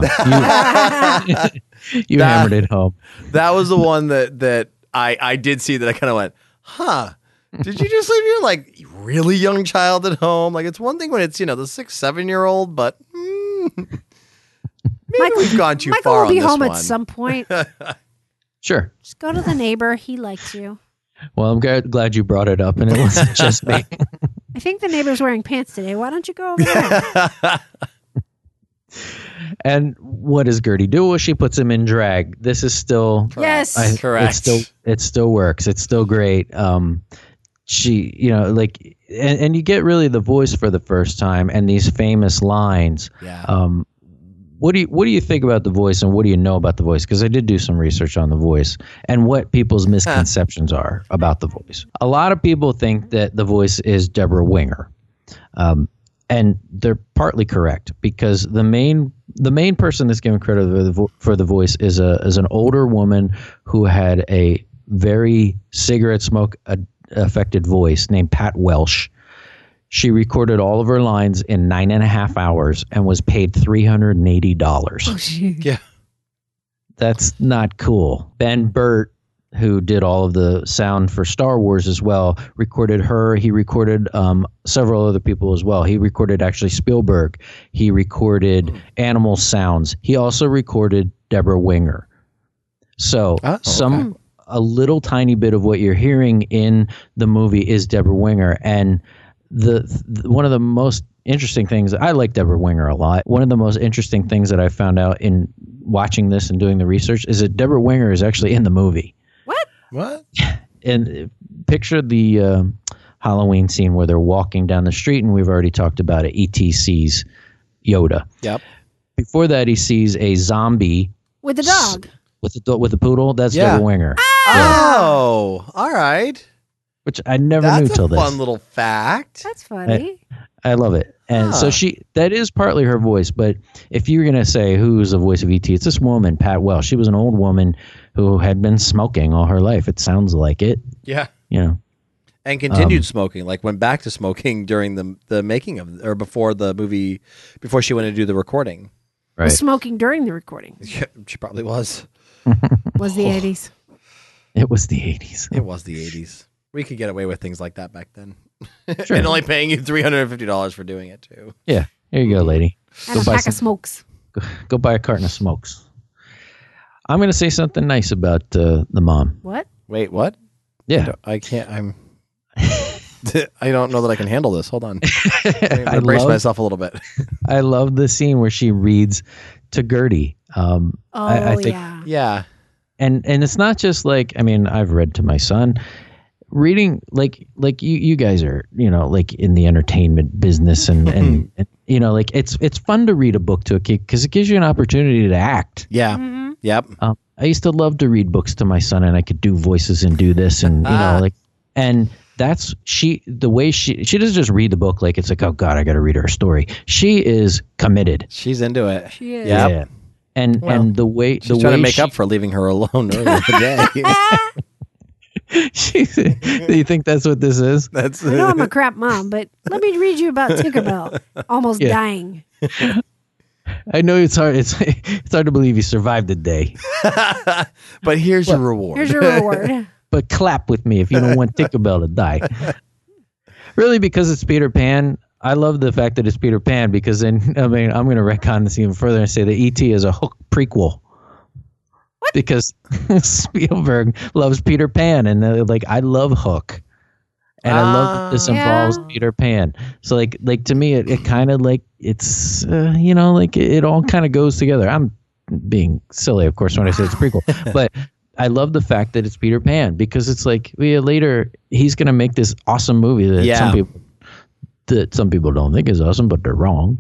You, you That- hammered it home. That was the one that that I I did see that I kind of went, huh? Did you just leave your like really young child at home? Like it's one thing when it's you know the six seven year old, but mm, maybe Michael- we've gone too Michael far will be on this home one. at some point. Sure. Just go to the neighbor. He likes you. Well, I'm glad, glad you brought it up, and it wasn't just me. I think the neighbor's wearing pants today. Why don't you go over there? And what does Gertie do? Well, she puts him in drag. This is still Yes. I, Correct. It still it still works. It's still great. Um, she, you know, like, and, and you get really the voice for the first time, and these famous lines. Yeah. Um, what do you what do you think about the voice, and what do you know about the voice? Because I did do some research on the voice and what people's misconceptions are about the voice. A lot of people think that the voice is Deborah Winger. Um, And they're partly correct, because the main the main person that's given credit for the, vo- for the voice is a is an older woman who had a very cigarette smoke uh, affected voice named Pat Welsh. She recorded all of her lines in nine and a half hours and was paid three hundred and eighty dollars. Yeah. That's not cool. Ben Burt, who did all of the sound for Star Wars as well, recorded her. He recorded um, several other people as well. He recorded actually Spielberg. He recorded animal sounds. He also recorded Deborah Winger. So Oh, some okay. a little tiny bit of what you're hearing in the movie is Deborah Winger. And the, the one of the most interesting things, I like Deborah Winger a lot. One of the most interesting things that I found out in watching this and doing the research is that Deborah Winger is actually in the movie. What? And picture the uh, Halloween scene where they're walking down the street, and we've already talked about it. E T sees Yoda. Yep. Before that, he sees a zombie With the dog. with a do- with a poodle. That's Yeah. Deborah Winger, Oh, all right. which I never That's knew a till this. fun little fact. That's funny. I love it. And Huh. so she, that is partly her voice. But if you're going to say who's the voice of E T, it's this woman, Pat Welsh. She was an old woman who had been smoking all her life. It sounds like it, Yeah. you know. And continued Um, smoking, like went back to smoking during the the making of, or before the movie, before she went to do the recording. Right. Was smoking during the recording. Yeah, she probably was. Was the eighties. It was the eighties. It was the eighties. We could get away with things like that back then. Sure. And only paying you three hundred fifty dollars for doing it, too. Yeah. Here you go, lady. And a buy pack some- of smokes. Go, go buy a carton of smokes. I'm going to say something nice about uh, the mom. What? Wait, what? Yeah. I can't, I'm. I don't know that I can handle this. Hold on. I I brace love, myself a little bit. I love the scene where she reads to Gertie. Um, Oh, I, I think, yeah. Yeah. and and it's not just like, I mean, I've read to my son. Reading, like like you you guys are, you know, like in the entertainment business, and and, and you know, like it's it's fun to read a book to a kid because it gives you an opportunity to act. Yeah. Mm-hmm. Yep. Um, I used to love to read books to my son, and I could do voices and do this, and you know, like, and that's she. The way she she doesn't just read the book like it's like, oh God, I got to read her story. She is committed. She's into it. She is. Yep. Yeah, and Well, and the way She's the trying way to make she, up for leaving her alone earlier today. she, do you think that's what this is? That's I know I'm a crap mom, but let me read you about Tinkerbell almost Yeah. dying. I know it's hard. It's it's hard to believe you survived the day, But here's your reward. Here's your reward. but clap with me if you don't want Tinkerbell to die. Really, because it's Peter Pan. I love the fact that it's Peter Pan because then, I mean, I'm going to retcon this even further and say that E T is a Hook prequel. What? Because Spielberg loves Peter Pan, and uh, like I love Hook, and I love that this Ah. involves Yeah. Peter Pan. So like like to me, it, it kind of like it's uh, you know like it, it all kind of goes together. I'm being silly, of course, when I say it's a prequel, but I love the fact that it's Peter Pan because it's like yeah, later he's going to make this awesome movie that Yeah. some people that some people don't think is awesome, but they're wrong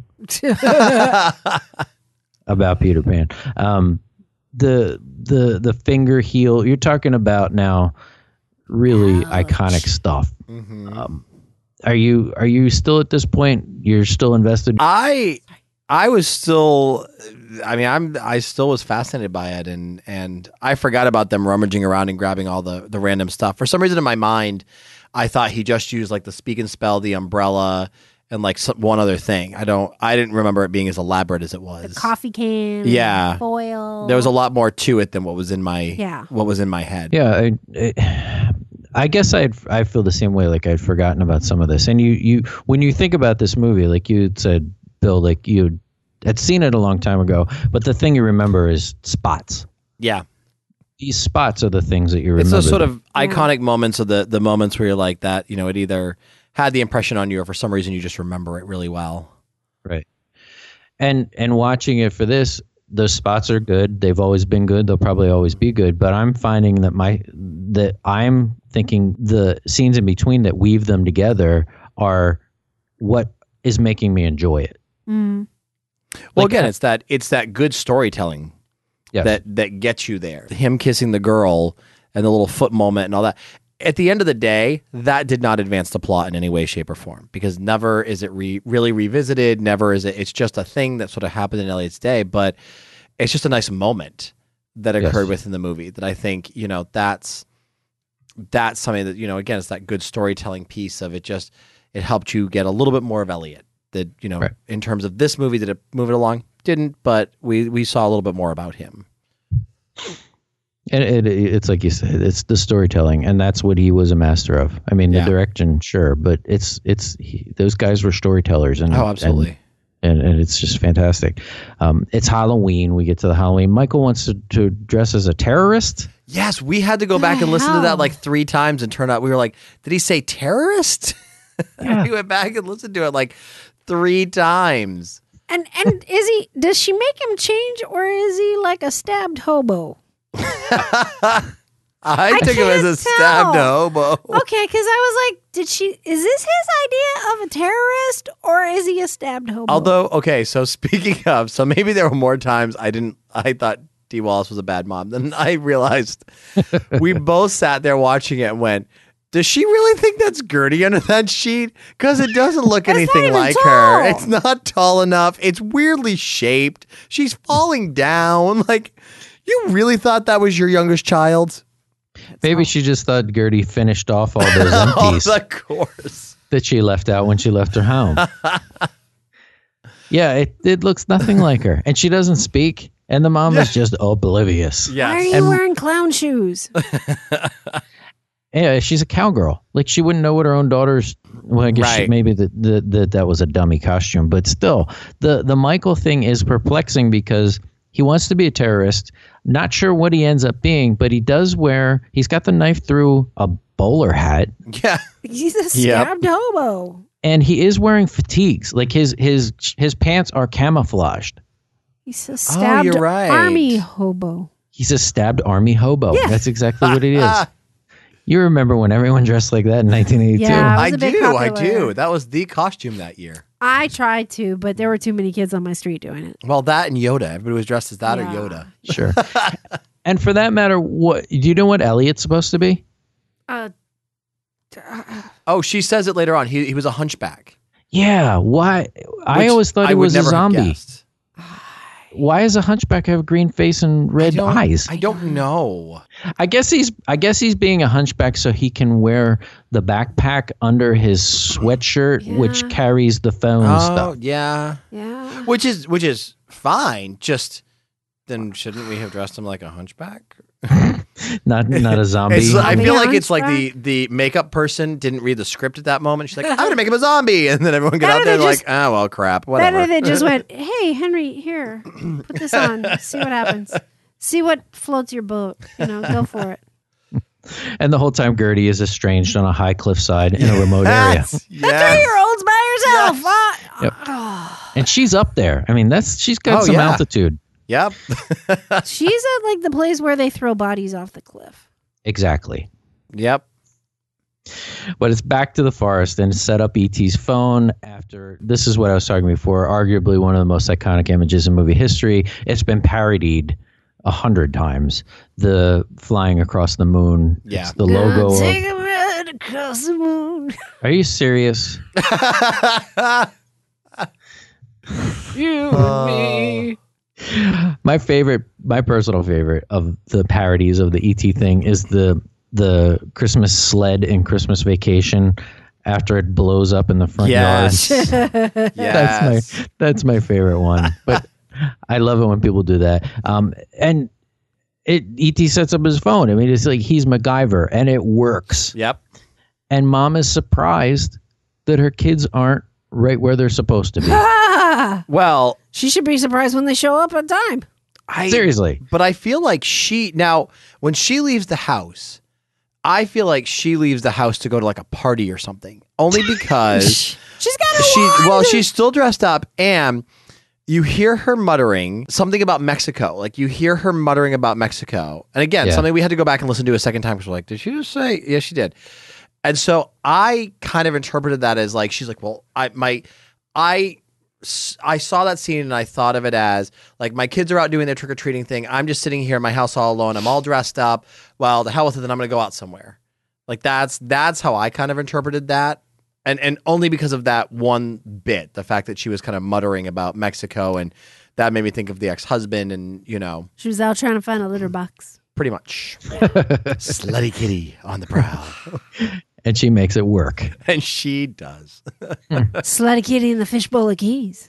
about Peter Pan. Um, the the the finger heel you're talking about now, really iconic stuff. Mhm. Um, are you are you still at this point? You're still invested? I I was still I mean I'm I still was fascinated by it and and I forgot about them rummaging around and grabbing all the the random stuff. For some reason in my mind I thought he just used like the speak and spell, the umbrella, and like some, one other thing. I don't I didn't remember it being as elaborate as it was. The coffee can. Yeah. Foil. There was a lot more to it than what was in my Yeah. what was in my head. Yeah, I, I, I guess I I feel the same way. Like I'd forgotten about some of this. And you you when you think about this movie, like you said, Bill, like you had seen it a long time ago, but the thing you remember is spots. Yeah. these spots are the things that you remember. It's those sort of Yeah. iconic moments of the the moments where you're like that. You know, it either had the impression on you, or for some reason you just remember it really well. Right. And and watching it for this, those spots are good. They've always been good. They'll probably always be good. But I'm finding that my that I'm thinking the scenes in between that weave them together are what is making me enjoy it. Mm. Well, Like, again, uh, it's that it's that good storytelling Yes. that that gets you there. Him kissing the girl and the little foot moment and all that. At the end of the day, that did not advance the plot in any way, shape, or form, because never is it re- really revisited. Never is it. It's just a thing that sort of happened in Elliot's day, but it's just a nice moment that occurred Yes. within the movie that I think, you know, that's that's something that, you know, again, it's that good storytelling piece of it. Just it helped you get a little bit more of Elliot. That, you know, Right. in terms of this movie, did it move it along? Didn't, but we we saw a little bit more about him. And it, it, it's like you said, it's the storytelling, and that's what he was a master of. I mean, Yeah. the direction, sure, but it's it's he, those guys were storytellers, and Oh, absolutely. and, and, and it's just fantastic. Um, it's Halloween. We get to the Halloween. Michael wants to, to dress as a terrorist. Yes, we had to go back and listen to hell? that like three times and turn out we were like, did he say terrorist? Yeah. We went back and listened to it like three times. And and is he? Does she make him change, or is he like a stabbed hobo? I, took him as can't a stabbed tell. hobo. Okay, because I was like, did she? Is this his idea of a terrorist, or is he a stabbed hobo? Although, okay, so speaking of, so maybe there were more times I didn't, I thought Dee Wallace was a bad mom. Then I realized we both sat there watching it and went, does she really think that's Gertie under that sheet? Because it doesn't look That's not anything even like tall. her. It's not tall enough. It's weirdly shaped. She's falling down. Like, you really thought that was your youngest child? Maybe she just thought Gertie finished off all those Oh, empties of course. that she left out when she left her home. Yeah, it, it looks nothing like her, and she doesn't speak, and the mom is just oblivious. Why are Yes. you And- wearing clown shoes? Yeah, she's a cowgirl. Like, she wouldn't know what her own daughter's. Well, I guess she, Right. maybe that the, the, that was a dummy costume, but still, the the Michael thing is perplexing because he wants to be a terrorist. Not sure what he ends up being, but he does wear. He's got the knife through a bowler hat, Yeah. He's a Yep. stabbed hobo. and he is wearing fatigues. Like his his his pants are camouflaged. He's a stabbed you're right. army hobo. He's a stabbed army hobo. Yeah. That's exactly what it is. You remember when everyone dressed like that in nineteen eighty-two? Yeah. It was I a big do. I popular- do. That was the costume that year. I tried to, but there were too many kids on my street doing it. Well, that and Yoda. Everybody was dressed as that Yeah. or Yoda. Sure. And for that matter, what do you know what Elliot's supposed to be? Uh, Oh, she says it later on. He he was a hunchback. Yeah. Why? I which always thought I he would was a never have zombie. guessed. Why does a hunchback have a green face and I red don't- eyes? I don't know. I guess he's I guess he's being a hunchback so he can wear the backpack under his sweatshirt, Yeah. which carries the phone Oh, stuff. yeah. yeah. Which is which is fine. Just then shouldn't we have dressed him like a hunchback? Not not a zombie. It's, I Zombie feel like it's like the hunchback? the makeup person didn't read the script at that moment. She's like, I'm gonna make him a zombie, and then everyone got Better out there they like, just- ah, well, crap, whatever. Better they just went, hey, Henry, here, put this on. See what happens. See what floats your boat. You know, go for it. And the whole time Gertie is estranged on a high cliffside in a remote area. The yeah. three-year-old's by herself. Ah. Yep. Oh. And she's up there. I mean, that's she's got Oh, some yeah. altitude. Yep. She's at like the place where they throw bodies off the cliff. Exactly. Yep. But it's back to the forest and set up E T's phone after. This is what I was talking before. Arguably one of the most iconic images in movie history. It's been parodied a hundred times. The flying across the moon. Yeah. It's the logo. Gonna Of, take a ride across the moon. are you serious? You Uh, and me. My favorite, my personal favorite of the parodies of the E T thing is the the Christmas sled in Christmas Vacation after it blows up in the front Yes. yard. yes. That's my that's my favorite one. But I love it when people do that. Um, and it E T sets up his phone. I mean, it's like he's MacGyver, and it works. Yep. And mom is surprised that her kids aren't right where they're supposed to be. Ah, Well, she should be surprised when they show up on time. I, Seriously. But I feel like she now when she leaves the house, I feel like she leaves the house to go to like a party or something. Only because she's got a she wand. well, she's still dressed up, and you hear her muttering something about Mexico. Like you hear her muttering about Mexico, and again, Yeah. something we had to go back and listen to a second time because we're like, did she just say? Yeah, she did. And so I kind of interpreted that as like she's like, well, I my I. I saw that scene and I thought of it as like my kids are out doing their trick or treating thing. I'm just sitting here in my house all alone. I'm all dressed up. Well, the hell with it. Then I'm going to go out somewhere. Like that's that's how I kind of interpreted that, and and only because of that one bit, the fact that she was kind of muttering about Mexico, and that made me think of the ex-husband, and you know, She was out trying to find a litter box. pretty much slutty kitty on the prowl, And she makes it work. and she does. Slutty kitty in the fishbowl of keys.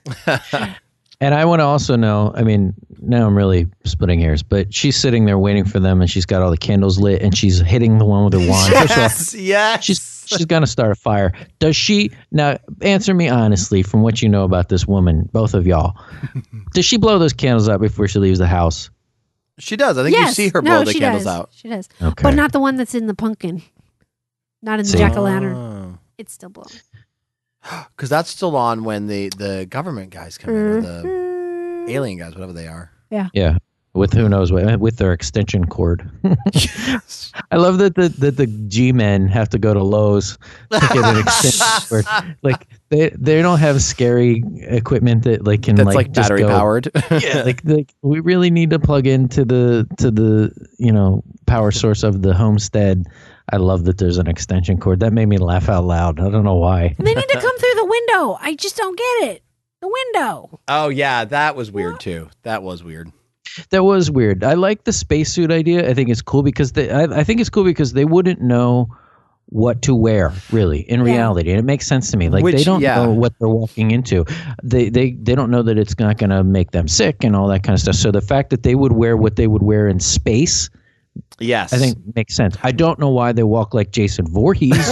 And I want to also know, I mean, now I'm really splitting hairs, but she's sitting there waiting for them and she's got all the candles lit and she's hitting the one with her wand. First of all, Yes, yes. she's she's going to start a fire. Does she, now answer me honestly from what you know about this woman, both of y'all. Does she blow those candles out before she leaves the house? She does. I think yes. you see her no, blow the she candles does. out. She does. Okay. But not the one that's in the pumpkin. Not in the See? jack-o'-lantern. Oh. It's still blowing. Because that's still on when the, the government guys come in, or the Mhm. alien guys, whatever they are. Yeah. With who knows what, with their extension cord. Yes. I love that the, that the G-men have to go to Lowe's to get an extension cord. Like they, they don't have scary equipment that like can That's like, like just battery go- powered. Yeah, like, like we really need to plug into the to the you know power source of the homestead. I love that there's an extension cord. That made me laugh out loud. I don't know why. And they need to come through the window. I just don't get it. The window. Oh yeah, that was weird too. That was weird. That was weird. I like the spacesuit idea. I think it's cool because they. I, I think it's cool because they wouldn't know what to wear really in Yeah. reality, and it makes sense to me. Like Which, they don't yeah. know what they're walking into. They they they don't know that it's not going to make them sick and all that kind of stuff. So the fact that they would wear what they would wear in space, Yes, I think makes sense. I don't know why they walk like Jason Voorhees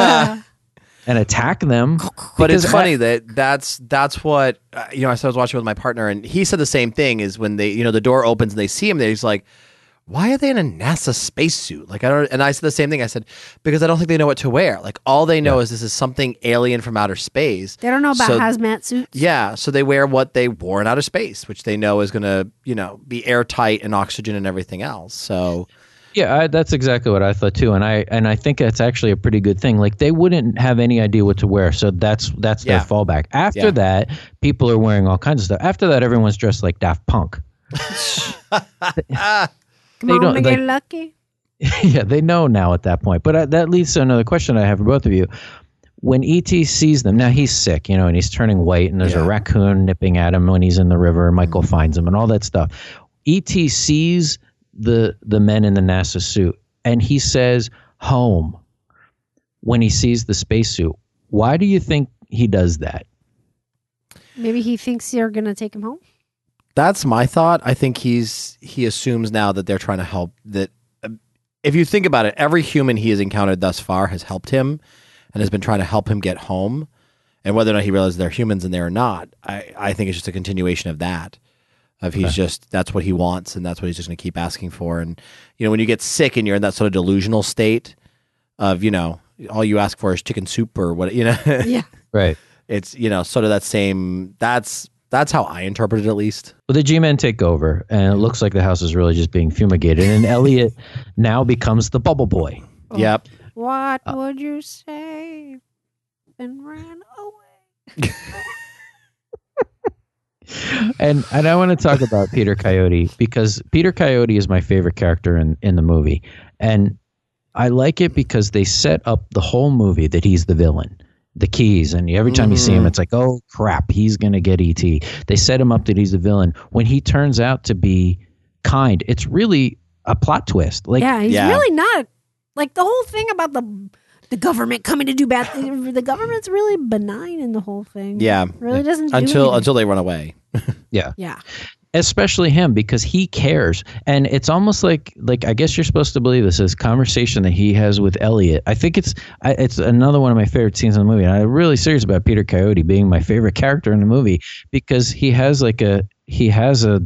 and attack them. But it's because funny I- that that's that's what uh, you know. I was watching with my partner, and he said the same thing. Is when they you know the door opens and they see him, there he's like, "Why are they in a NASA spacesuit?" Like I don't. And I said the same thing. I said because I don't think they know what to wear. Like all they know is this is something alien from outer space. They don't know about So- hazmat suits. Yeah, so they wear what they wore in outer space, which they know is going to, you know, be airtight and oxygen and everything else. So, Yeah, I, that's exactly what I thought too, and I and I think that's actually a pretty good thing. Like they wouldn't have any idea what to wear, so that's that's their Yeah. fallback. After Yeah. that, people are wearing all kinds of stuff. After that, everyone's dressed like Daft Punk. Come They on don't- to get like- lucky. Yeah, they know now at that point. But uh, that leads to another question I have for both of you. When E T sees them, now he's sick, you know, and he's turning white, and there's Yeah. a raccoon nipping at him when he's in the river, and Michael finds him, and all that stuff. E T sees the the men in the NASA suit, and he says, "Home." When he sees the spacesuit, why do you think he does that? Maybe he thinks you're going to take him home. that's my thought. I think he's he assumes now that they're trying to help that uh, if you think about it, every human he has encountered thus far has helped him and has been trying to help him get home. And whether or not he realizes they're humans and they're not, I, I think it's just a continuation of that. Of he's just that's what he wants and that's what he's just going to keep asking for. And you know, when you get sick and you're in that sort of delusional state of, you know, all you ask for is chicken soup or what, you know, Yeah. Right. it's, you know, sort of that same, that's, that's how I interpret it at least. Well, the G-men take over, and it looks like the house is really just being fumigated, and Elliot now becomes the bubble boy. Yep. What Uh, would you say? And ran away. And and I want to talk about Peter Coyote because Peter Coyote is my favorite character in, in the movie. And I like it because they set up the whole movie that he's the villain. The keys, and every time you see him, it's like, oh crap, he's gonna get E T. They set him up that he's the villain. When he turns out to be kind, it's really a plot twist. Like, Yeah, he's Yeah. really not. Like the whole thing about the the government coming to do bad things. The government's really benign in the whole thing. Yeah. Really doesn't do Until anything. until they run away. yeah, Yeah. especially him because he cares, and it's almost like like I guess you're supposed to believe this is conversation that he has with Elliot. I think it's I, it's another one of my favorite scenes in the movie, and I'm really serious about Peter Coyote being my favorite character in the movie because he has like a he has a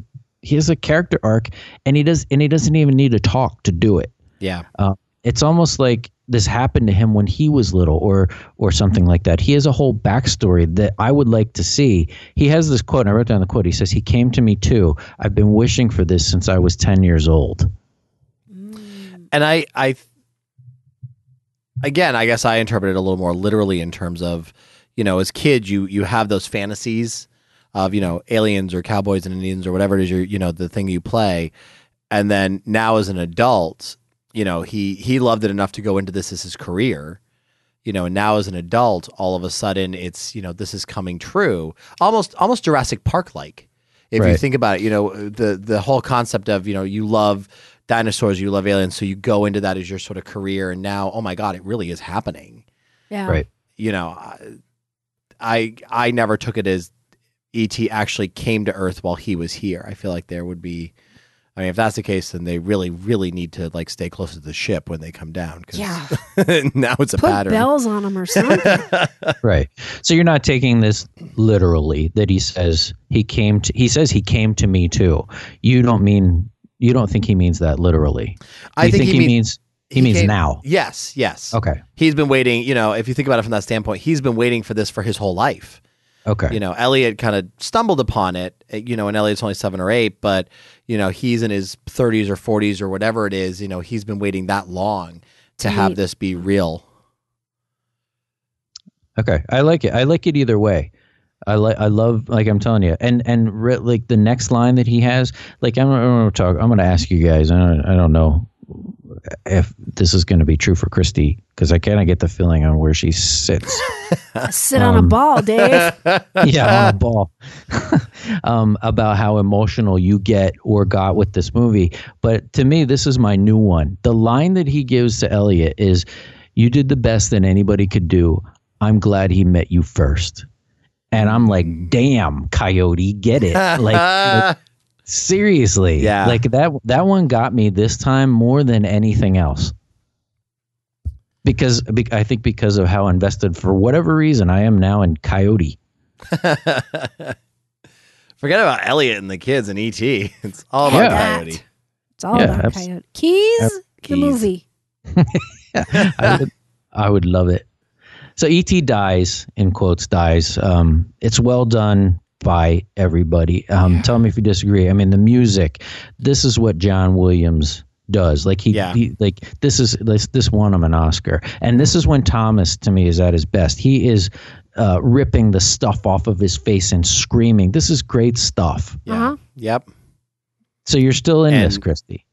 he has a character arc, and he does and he doesn't even need to talk to do it. Yeah. Uh, it's almost like this happened to him when he was little, or or something like that. He has a whole backstory that I would like to see. He has this quote, and I wrote down the quote. He says, "He came to me too. I've been wishing for this since I was ten years old." And I, I, again, I guess I interpret it a little more literally in terms of, you know, as kids, you you have those fantasies of, you know, aliens or cowboys and Indians or whatever it is, you're, you know, the thing you play. And then now as an adult, you know, he, he loved it enough to go into this as his career, you know, and now as an adult, all of a sudden it's, you know, this is coming true, almost, almost Jurassic Park-like. If Right. you think about it, you know, the, the whole concept of, you know, you love dinosaurs, you love aliens, so you go into that as your sort of career. And now, oh my God, it really is happening. Yeah. Right. You know, I, I never took it as E T actually came to Earth while he was here. I feel like there would be, I mean, if that's the case, then they really, really need to like stay close to the ship when they come down. 'Cause Yeah. now it's a Put pattern. bells on them or something. Right. So you're not taking this literally that he says he came to, he says he came to me too. You don't mean, you don't think he means that literally. Do I you think think, he he, mean- means, he, he means came- now. Yes, yes. Okay. He's been waiting, you know, if you think about it from that standpoint, he's been waiting for this for his whole life. Okay. You know, Elliot kind of stumbled upon it, you know, and Elliot's only seven or eight, but, you know, he's in his thirties or forties or whatever it is, you know, he's been waiting that long to have Neat. this be real. Okay, I like it. I like it either way. I like. I love. Like I'm telling you, and and re- like the next line that he has. Like I'm, I'm going to talk. I'm going to ask you guys. I don't. I don't know if this is going to be true for Christy, because I kind of get the feeling on where she sits. Sit on a Um, ball, Dave. Yeah, on a ball. um, about how emotional you get or got with this movie. But to me, this is my new one. The line that he gives to Elliot is, "You did the best that anybody could do. I'm glad he met you first." And I'm like, damn, Coyote, get it. Like, like, seriously. Yeah. Like that that one got me this time more than anything else. Because be- I think because of how invested, for whatever reason, I am now in Coyote. Forget about Elliot and the kids and E T. It's all about Yeah. Coyote. It's all Yeah, about abs- Coyote. Keys, the Keys. movie. I would, I would love it. So E T dies, in quotes, dies. Um, it's well done by everybody. Um, tell me if you disagree. I mean, the music, this is what John Williams does. Like he, Yeah. he like this is this, this won him an Oscar. And this is when Thomas, to me, is at his best. He is uh, ripping the stuff off of his face and screaming. This is great stuff. Yeah. Uh-huh. Yep. So you're still in And- this, Christy.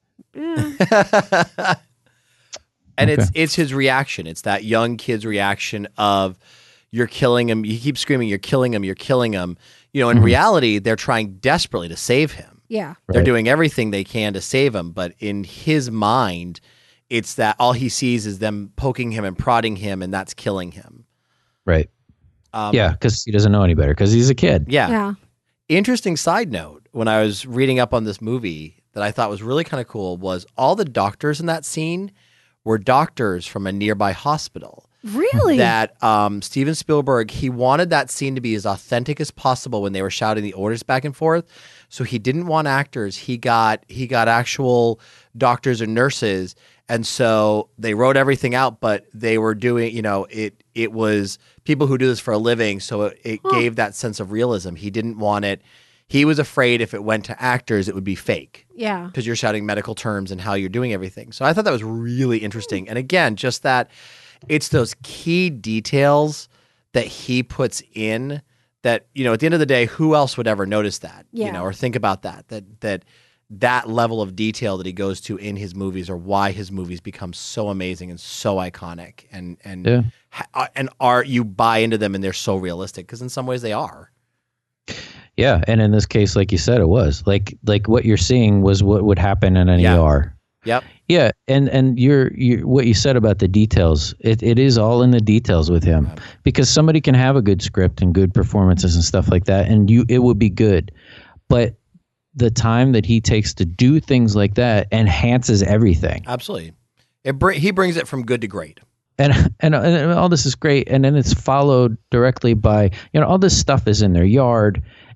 Yeah. And Okay. it's it's his reaction. It's that young kid's reaction of, you're killing him. He keeps screaming, "You're killing him. You're killing him." You know, in Mhm. reality, they're trying desperately to save him. Yeah. They're Right. doing everything they can to save him, but in his mind, it's that all he sees is them poking him and prodding him, and that's killing him. Right. Um, Yeah, because he doesn't know any better, because he's a kid. yeah. Yeah. Interesting side note, when I was reading up on this movie that I thought was really kind of cool was all the doctors in that scene were doctors from a nearby hospital. Really? That um, Steven Spielberg, he wanted that scene to be as authentic as possible when they were shouting the orders back and forth. So he didn't want actors. He got he got actual doctors and nurses, and so they wrote everything out. But they were doing, you know, it it was people who do this for a living, so it, it Huh. gave that sense of realism. He didn't want it. He was afraid if it went to actors, it would be fake, yeah. because you're shouting medical terms and how you're doing everything. So I thought that was really interesting. And again, just that it's those key details that he puts in that, you know, at the end of the day, who else would ever notice that, you Yeah. know, or think about that, that, that, that level of detail that he goes to in his movies, or why his movies become so amazing and so iconic, and, and, Yeah. ha- and are you buy into them and they're so realistic, because in some ways they are. Yeah, and in this case, like you said, it was like like what you're seeing was what would happen in an Yeah. E R. Yep. Yeah, and and you're you what you said about the details. It it is all in the details with him, because somebody can have a good script and good performances and stuff like that, and you it would be good, but the time that he takes to do things like that enhances everything. Absolutely. It br- he brings it from good to great. And, and and all this is great, and then it's followed directly by, you know, all this stuff is in their yard,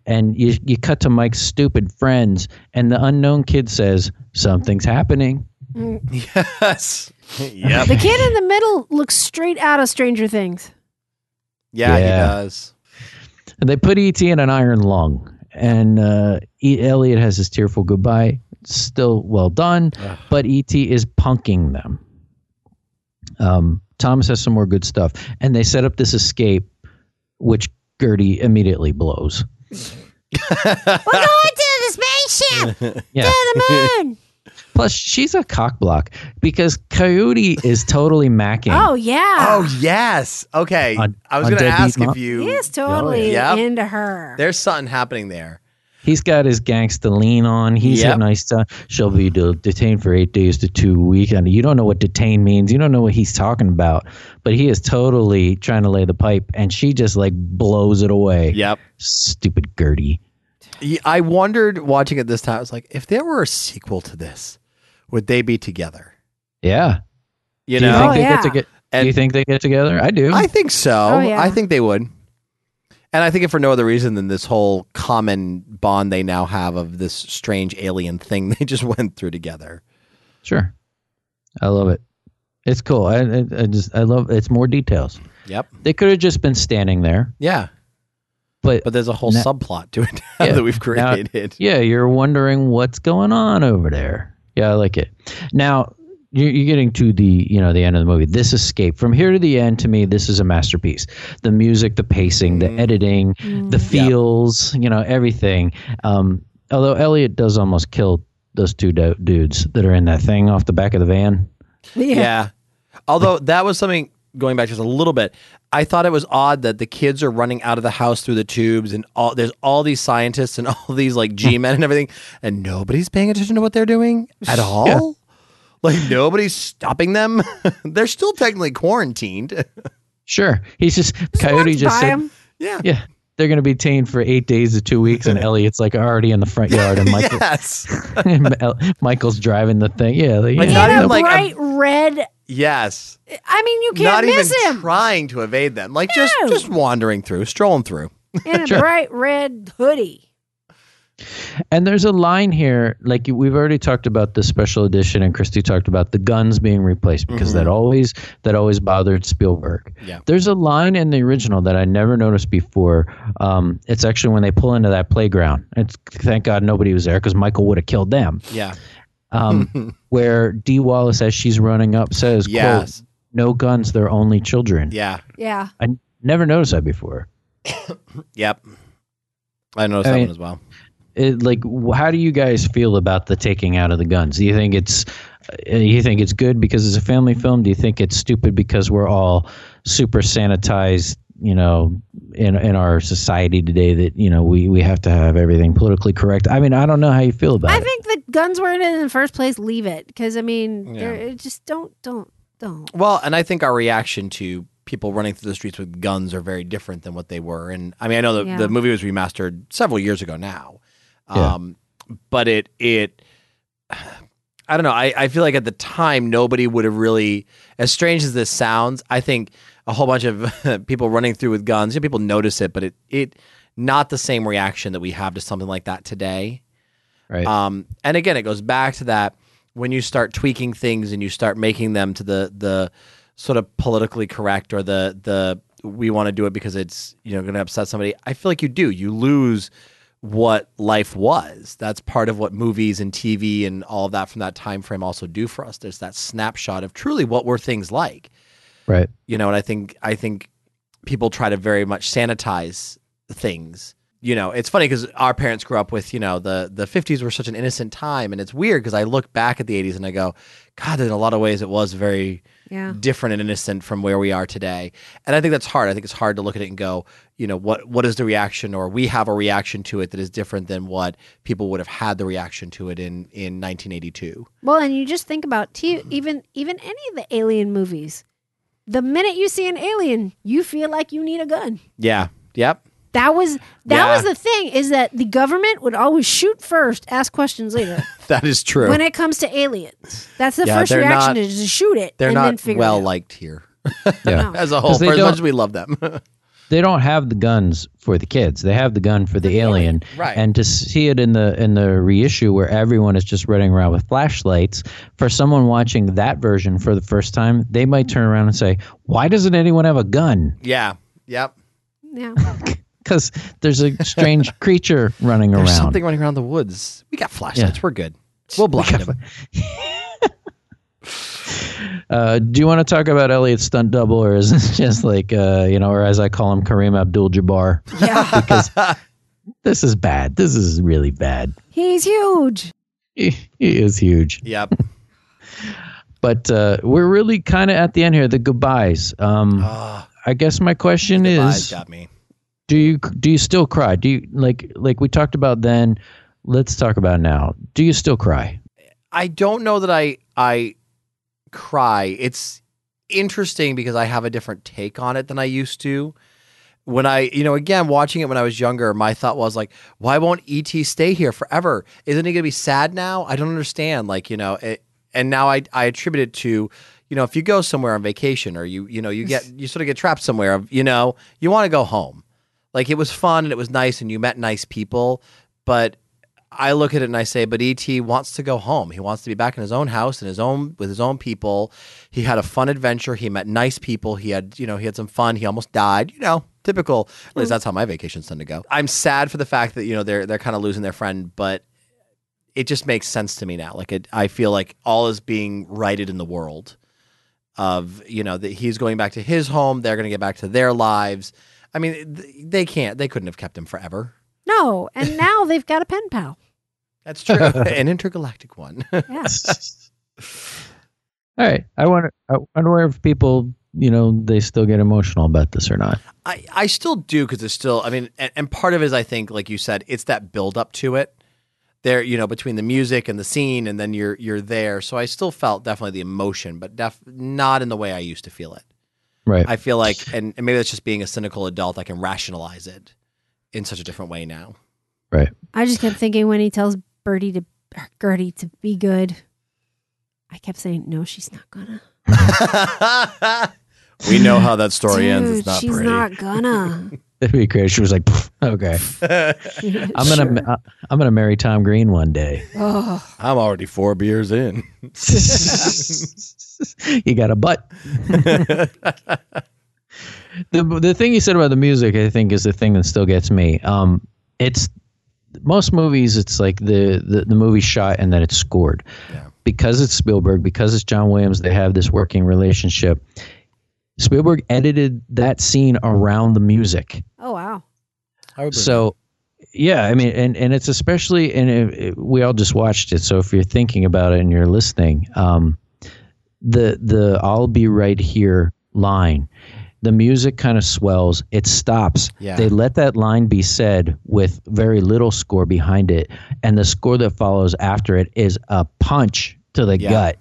and you you cut to Mike's stupid friends, and the unknown kid says something's happening. Yes. Yep. The kid in the middle looks straight out of Stranger Things. Yeah, Yeah. he does. And they put E T in an iron lung, and uh, e- Elliot has his tearful goodbye. Still well done, Ugh. but E T is punking them. Um, Thomas has some more good stuff, and they set up this escape, which Gertie immediately blows. We're going to the spaceship! Yeah. To the moon! Plus, she's a cockblock because Coyote is totally macking. Oh, yeah. Oh, yes. Okay. On- I was on going to Deadbeat ask Mom? if you. He is totally Yep. into her. There's something happening there. He's got his gangsta lean on. He's Yep. a nice time. She'll be de- detained for eight days to two weeks. And you don't know what detain means. You don't know what he's talking about. But he is totally trying to lay the pipe, and she just like blows it away. Yep. Stupid Gertie. Yeah, I wondered watching it this time. I was like, if there were a sequel to this, would they be together? Yeah. You do you know, think Oh, they yeah. get to get? And- do you think they get together? I do. I think so. Oh, yeah. I think they would. And I think if for no other reason than this whole common bond they now have of this strange alien thing they just went through together. Sure. I love it. It's cool. I, I, I just I love it's more details. Yep. They could have just been standing there, Yeah. but But there's a whole Now- subplot to it now Yeah. that we've Now- created. yeah, you're wondering what's going on over there. Yeah, I like it. Now you're, you're getting to the you know the end of the movie. This escape from here to the end, to me, this is a masterpiece. The music, the pacing, the Mhm. editing, the feels, you know, everything. Um, although Elliot does almost kill those two do- dudes that are in that thing off the back of the van. Yeah. Yeah. Although that was something, going back just a little bit, I thought it was odd that the kids are running out of the house through the tubes, and all there's all these scientists and all these like G-men and everything, and nobody's paying attention to what they're doing at all. Yeah. Like nobody's stopping them. They're still technically quarantined. Sure, he's just Just Coyote walks just by said, him. Yeah. yeah, they're going to be detained for eight days to two weeks, and Elliot's like already in the front yard, and Michael, Yes. Michael's driving the thing. Yeah, like, Like, yeah, not In even a like a- bright red. Yes. I mean, you Not can't miss even him. trying to evade them. Like just No. just wandering through, strolling through. In a Sure. bright red hoodie. And there's a line here, like we've already talked about the special edition, and Christy talked about the guns being replaced because that always that always bothered Spielberg. Yeah. There's a line in the original that I never noticed before. Um, it's actually when they pull into that playground. It's thank God nobody was there because Michael would have killed them. Yeah. Um, where Dee Wallace, as she's running up, says, Yes. "Quote, no guns, they're only children." Yeah. Yeah. I never noticed that before. Yep. I noticed I that mean- one as well. It, like, wh- how do you guys feel about the taking out of the guns? Do you think it's, uh, you think it's good because it's a family film? Do you think it's stupid because we're all super sanitized, you know, in in our society today that, you know, we, we have to have everything politically correct? I mean, I don't know how you feel about I it. think the guns weren't in the first place. Leave it. Because, I mean, Yeah. they're it just don't, don't, don't. Well, and I think our reaction to people running through the streets with guns are very different than what they were. And I mean, I know the, Yeah. the movie was remastered several years ago now. Yeah. Um, but it, it, I don't know. I, I feel like at the time, nobody would have really, as strange as this sounds, I think a whole bunch of people running through with guns, you know, people notice it, but it, it, not the same reaction that we have to something like that today. Right. Um, and again, it goes back to that when you start tweaking things and you start making them to the the sort of politically correct or the the we want to do it because it's you know going to upset somebody. I feel like you do. You lose what life was. That's part of what movies and T V and all of that from that time frame also do for us. There's that snapshot of truly what were things like. Right. You know, and I think I think people try to very much sanitize things. You know, it's funny because our parents grew up with, you know, the the fifties were such an innocent time. And it's weird because I look back at the eighties and I go, God, in a lot of ways it was very Yeah. different and innocent from where we are today. And I think that's hard. I think it's hard to look at it and go, you know, what what is the reaction, or we have a reaction to it that is different than what people would have had the reaction to it in, in nineteen eighty-two. Well, and you just think about t- even even any of the alien movies. The minute you see an alien, you feel like you need a gun. Yeah. Yep. That was that Yeah. was the thing, is that the government would always shoot first, ask questions later. That is true. When it comes to aliens, that's the Yeah, first they're reaction, not- is to shoot it They're and then not figure well it out. liked here Yeah. No. as a whole, 'Cause they for as much don't- as we love them. they don't have the guns for the kids. They have the gun for the, the alien. alien. Right. And to see it in the in the reissue where everyone is just running around with flashlights, for someone watching that version for the first time, they might turn around and say, "Why doesn't anyone have a gun?" Yeah. Yep. Yeah. Because there's a strange creature running There's around. something running around the woods. We got flashlights. Yeah. We're good. We'll blind him. Uh, do you want to talk about Elliot's stunt double, or is this just like, uh, you know, or as I call him, Kareem Abdul-Jabbar? Yeah. Because this is bad. This is really bad. He's huge. He, he is huge. Yep. But uh, we're really kind of at the end here, the goodbyes. Um, Oh, I guess my question goodbyes is, got me. do you do you still cry? Do you like like we talked about then? Let's talk about now. Do you still cry? I don't know that I I cry. It's interesting because I have a different take on it than I used to. When I, you know, again, watching it when I was younger, my thought was like, why won't E T stay here forever? Isn't he going to be sad now? I don't understand. Like, you know, it, and now I, I attribute it to, you know, if you go somewhere on vacation or you, you know, you get, you sort of get trapped somewhere, you know, you want to go home. Like, it was fun and it was nice and you met nice people, but I look at it and I say, but E T wants to go home. He wants to be back in his own house and his own with his own people. He had a fun adventure. He met nice people. He had, you know, he had some fun. He almost died. You know, typical. At least that's how my vacations tend to go. I'm sad for the fact that, you know, they're they're kind of losing their friend, but it just makes sense to me now. Like, it, I feel like all is being righted in the world. Of, you know, that he's going back to his home. They're going to get back to their lives. I mean, they can't. They couldn't have kept him forever. No, and now they've got a pen pal. That's true. An intergalactic one. Yeah. All right. I wonder, I wonder if people, you know, they still get emotional about this or not. I, I still do because it's still, I mean, and, and part of it is, I think, like you said, it's that build up to it. There, you know, between the music and the scene, and then you're you're there. So I still felt definitely the emotion, but def, not in the way I used to feel it. Right. I feel like, and, and maybe that's just being a cynical adult, I can rationalize it in such a different way now. Right. I just kept thinking when he tells Bertie to or Gertie to be good, I kept saying, no, she's not gonna. We know how that story Dude, ends. It's not she's pretty. not gonna. That'd be great. She was like, okay, I'm Sure. gonna I'm gonna marry Tom Green one day. Oh, I'm already four beers in. You got a butt. the the thing you said about the music, I think, is the thing that still gets me. Um, it's most movies. It's like the, the the movie shot and then it's scored. Yeah. Because it's Spielberg, because it's John Williams, they have this working relationship. Spielberg edited that scene around the music. oh wow. So, yeah, I mean, and, and it's especially, and it, it, we all just watched it. So if you're thinking about it and you're listening, um, the the "I'll be right here" line, the music kind of swells. It stops. Yeah. They let that line be said with very little score behind it, and the score that follows after it is a punch to the Yeah. gut.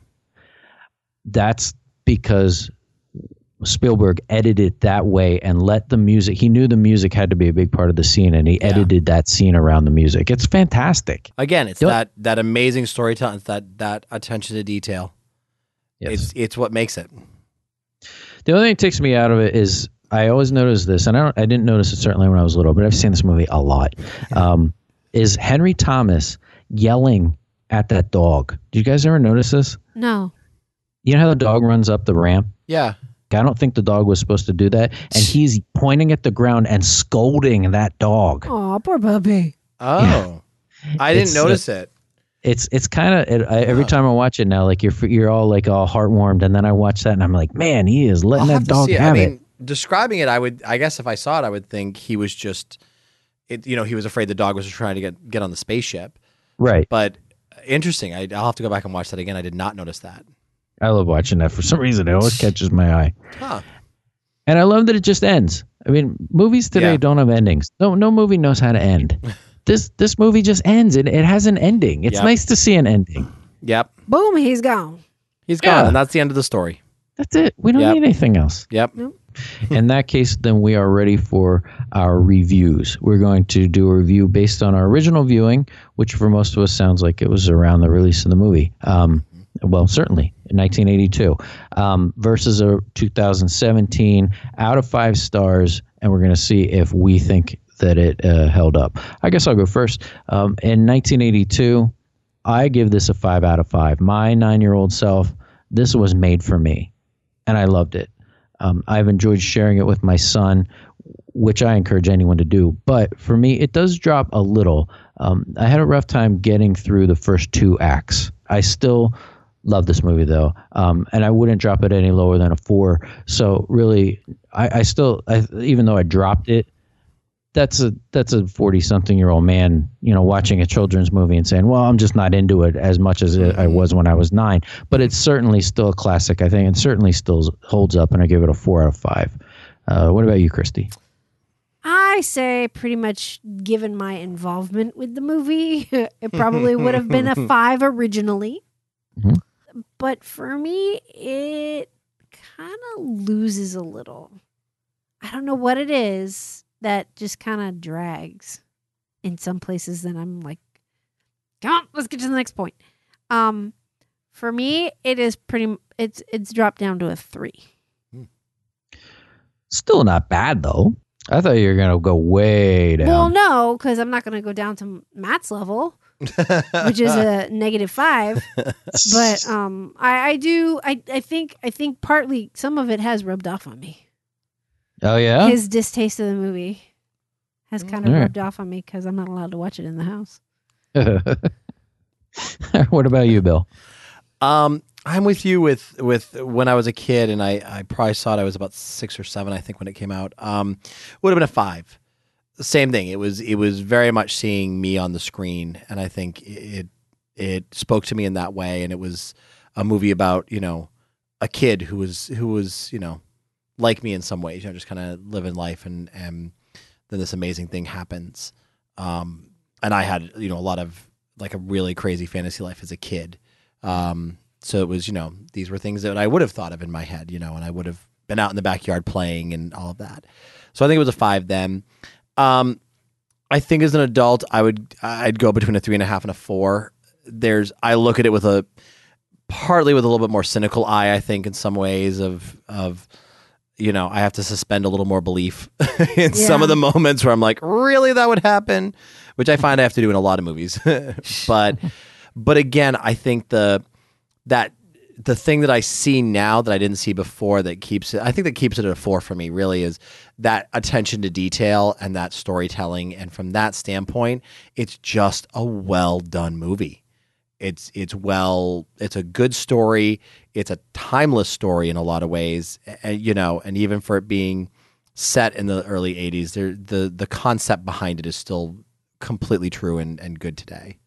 That's because Spielberg edited it that way and let the music, he knew the music had to be a big part of the scene, and he Yeah. edited that scene around the music. It's fantastic. Again, it's Don't- that that amazing storytelling, it's that that attention to detail. Yes. It's it's what makes it. The only thing that takes me out of it is I always notice this, and I don't, I didn't notice it certainly when I was little, but I've seen this movie a lot. Um, is Henry Thomas yelling at that dog? Do you guys ever notice this? No. You know how the dog runs up the ramp? Yeah. I don't think the dog was supposed to do that, and he's pointing at the ground and scolding that dog. Oh, poor puppy. Oh. Yeah. I didn't It's, uh, notice it. It's it's kind of it, I, every time I watch it now, like you're you're all like all heartwarmed, and then I watch that and I'm like, man, he is letting I'll that have to dog see it. have I it. mean, describing it, I would I guess if I saw it, I would think he was just it, you know, he was afraid the dog was trying to get get on the spaceship. Right. But interesting. I, I'll have to go back and watch that again. I did not notice that. I love watching that. For some reason, it always catches my eye. Huh. And I love that it just ends. I mean, movies today Yeah. don't have endings. No, no movie knows how to end. this this movie just ends. It it has an ending. It's Yep. nice to see an ending. Yep. Boom, he's gone. He's gone, Yeah. and that's the end of the story. That's it. We don't Yep. need anything else. Yep. In that case, then we are ready for our reviews. We're going to do a review based on our original viewing, which for most of us sounds like it was around the release of the movie. Um, well, certainly in nineteen eighty-two, um, versus a two thousand seventeen out of five stars. and we're going to see if we think that it uh, held up. I guess I'll go first. Um, in nineteen eighty-two, I give this a five out of five. My nine-year-old self, this was made for me, and I loved it. Um, I've enjoyed sharing it with my son, which I encourage anyone to do. But for me, it does drop a little. Um, I had a rough time getting through the first two acts. I still love this movie, though, um, and I wouldn't drop it any lower than a four. So really, I, I still, I, even though I dropped it, that's a that's a forty-something-year-old man, you know, watching a children's movie and saying, "Well, I'm just not into it as much as it, I was when I was nine." But it's certainly still a classic, I think, and certainly still holds up. And I give it a four out of five. Uh, what about you, Christy? I say pretty much given my involvement with the movie, it probably would have been a five originally. Mm-hmm. But for me, it kind of loses a little. I don't know what it is that just kind of drags in some places. Then I'm like, come on, let's get to the next point. Um, for me, it is pretty, it's, it's dropped down to a three. Still not bad, though. I thought you were going to go way down. Well, no, because I'm not going to go down to Matt's level, which is a negative five. But um, I, I do. I, I think. I think partly some of it has rubbed off on me. Oh yeah. His distaste of the movie has kind of All right. rubbed off on me because I'm not allowed to watch it in the house. What about you, Bill? Um, I'm with you with with when I was a kid, and I, I probably saw it. I was about six or seven, I think, when it came out. Um, would have been a five. Same thing. It was it was very much seeing me on the screen, and I think it it spoke to me in that way. And it was a movie about, you know, a kid who was who was you know like me in some ways, you know, just kind of living life, and and then this amazing thing happens. Um, and I had, you know, a lot of like a really crazy fantasy life as a kid. Um, so it was, you know, these were things that I would have thought of in my head, you know, and I would have been out in the backyard playing and all of that. So I think it was a five then. Um, I think as an adult, I would, I'd go between a three and a half and a four. There's, I look at it with a, partly with a little bit more cynical eye, I think, in some ways of, of, you know, I have to suspend a little more belief in Yeah. some of the moments where I'm like, really, that would happen? Which I find I have to do in a lot of movies. But, but again, I think the, that the thing that I see now that I didn't see before that keeps it, I think that keeps it at a four for me really is that attention to detail and that storytelling. And from that standpoint, it's just a well done movie. It's, it's well, it's a good story. It's a timeless story in a lot of ways, and, you know, and even for it being set in the early eighties, there, the, the concept behind it is still completely true and, and good today.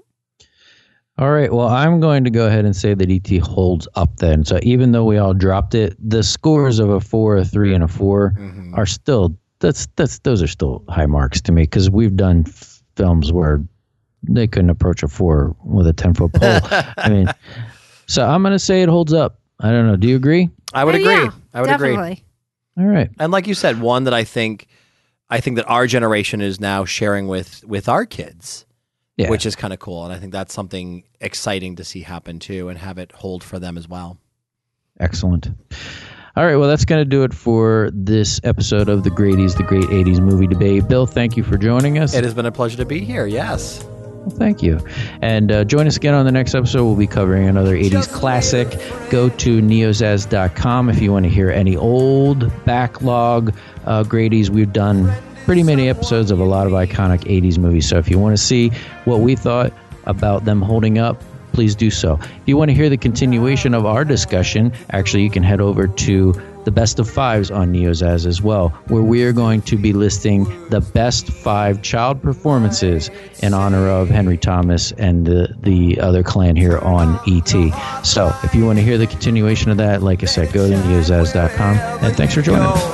All right. Well, I'm going to go ahead and say that E T holds up then. So even though we all dropped it, the scores of a four, a three, and a four mm-hmm. are still, that's, that's, those are still high marks to me, because we've done f- films where they couldn't approach a four with a ten foot pole. I mean, so I'm going to say it holds up. I don't know. Do you agree? I would Uh, agree. yeah, I would definitely. agree. All right. And like you said, one that I think, I think that our generation is now sharing with, with our kids. Yeah. Which is kind of cool. And I think that's something exciting to see happen too, and have it hold for them as well. Excellent. All right. Well, that's going to do it for this episode of the Grady's, the Great eighties Movie Debate. Bill, thank you for joining us. It has been a pleasure to be here. Yes. Well, thank you. And uh, join us again on the next episode. We'll be covering another eighties classic. Go to neozaz dot com if you want to hear any old backlog uh, Grady's. We've done pretty many episodes of a lot of iconic eighties movies. So if you want to see what we thought about them holding up, please do so. If you want to hear the continuation of our discussion, actually you can head over to the Best of Fives on NeoZaz as well, where we are going to be listing the best five child performances in honor of Henry Thomas and the, the other clan here on E T. So if you want to hear the continuation of that, like I said, go to neozaz dot com. And thanks for joining us.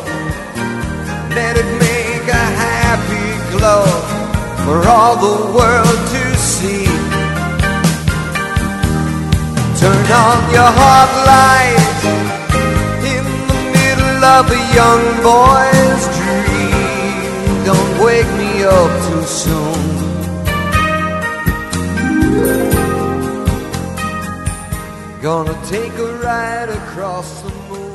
Let it make a happy glow for all the world to see. Turn on your hot light in the middle of a young boy's dream. Don't wake me up too soon. Gonna take a ride across the moon.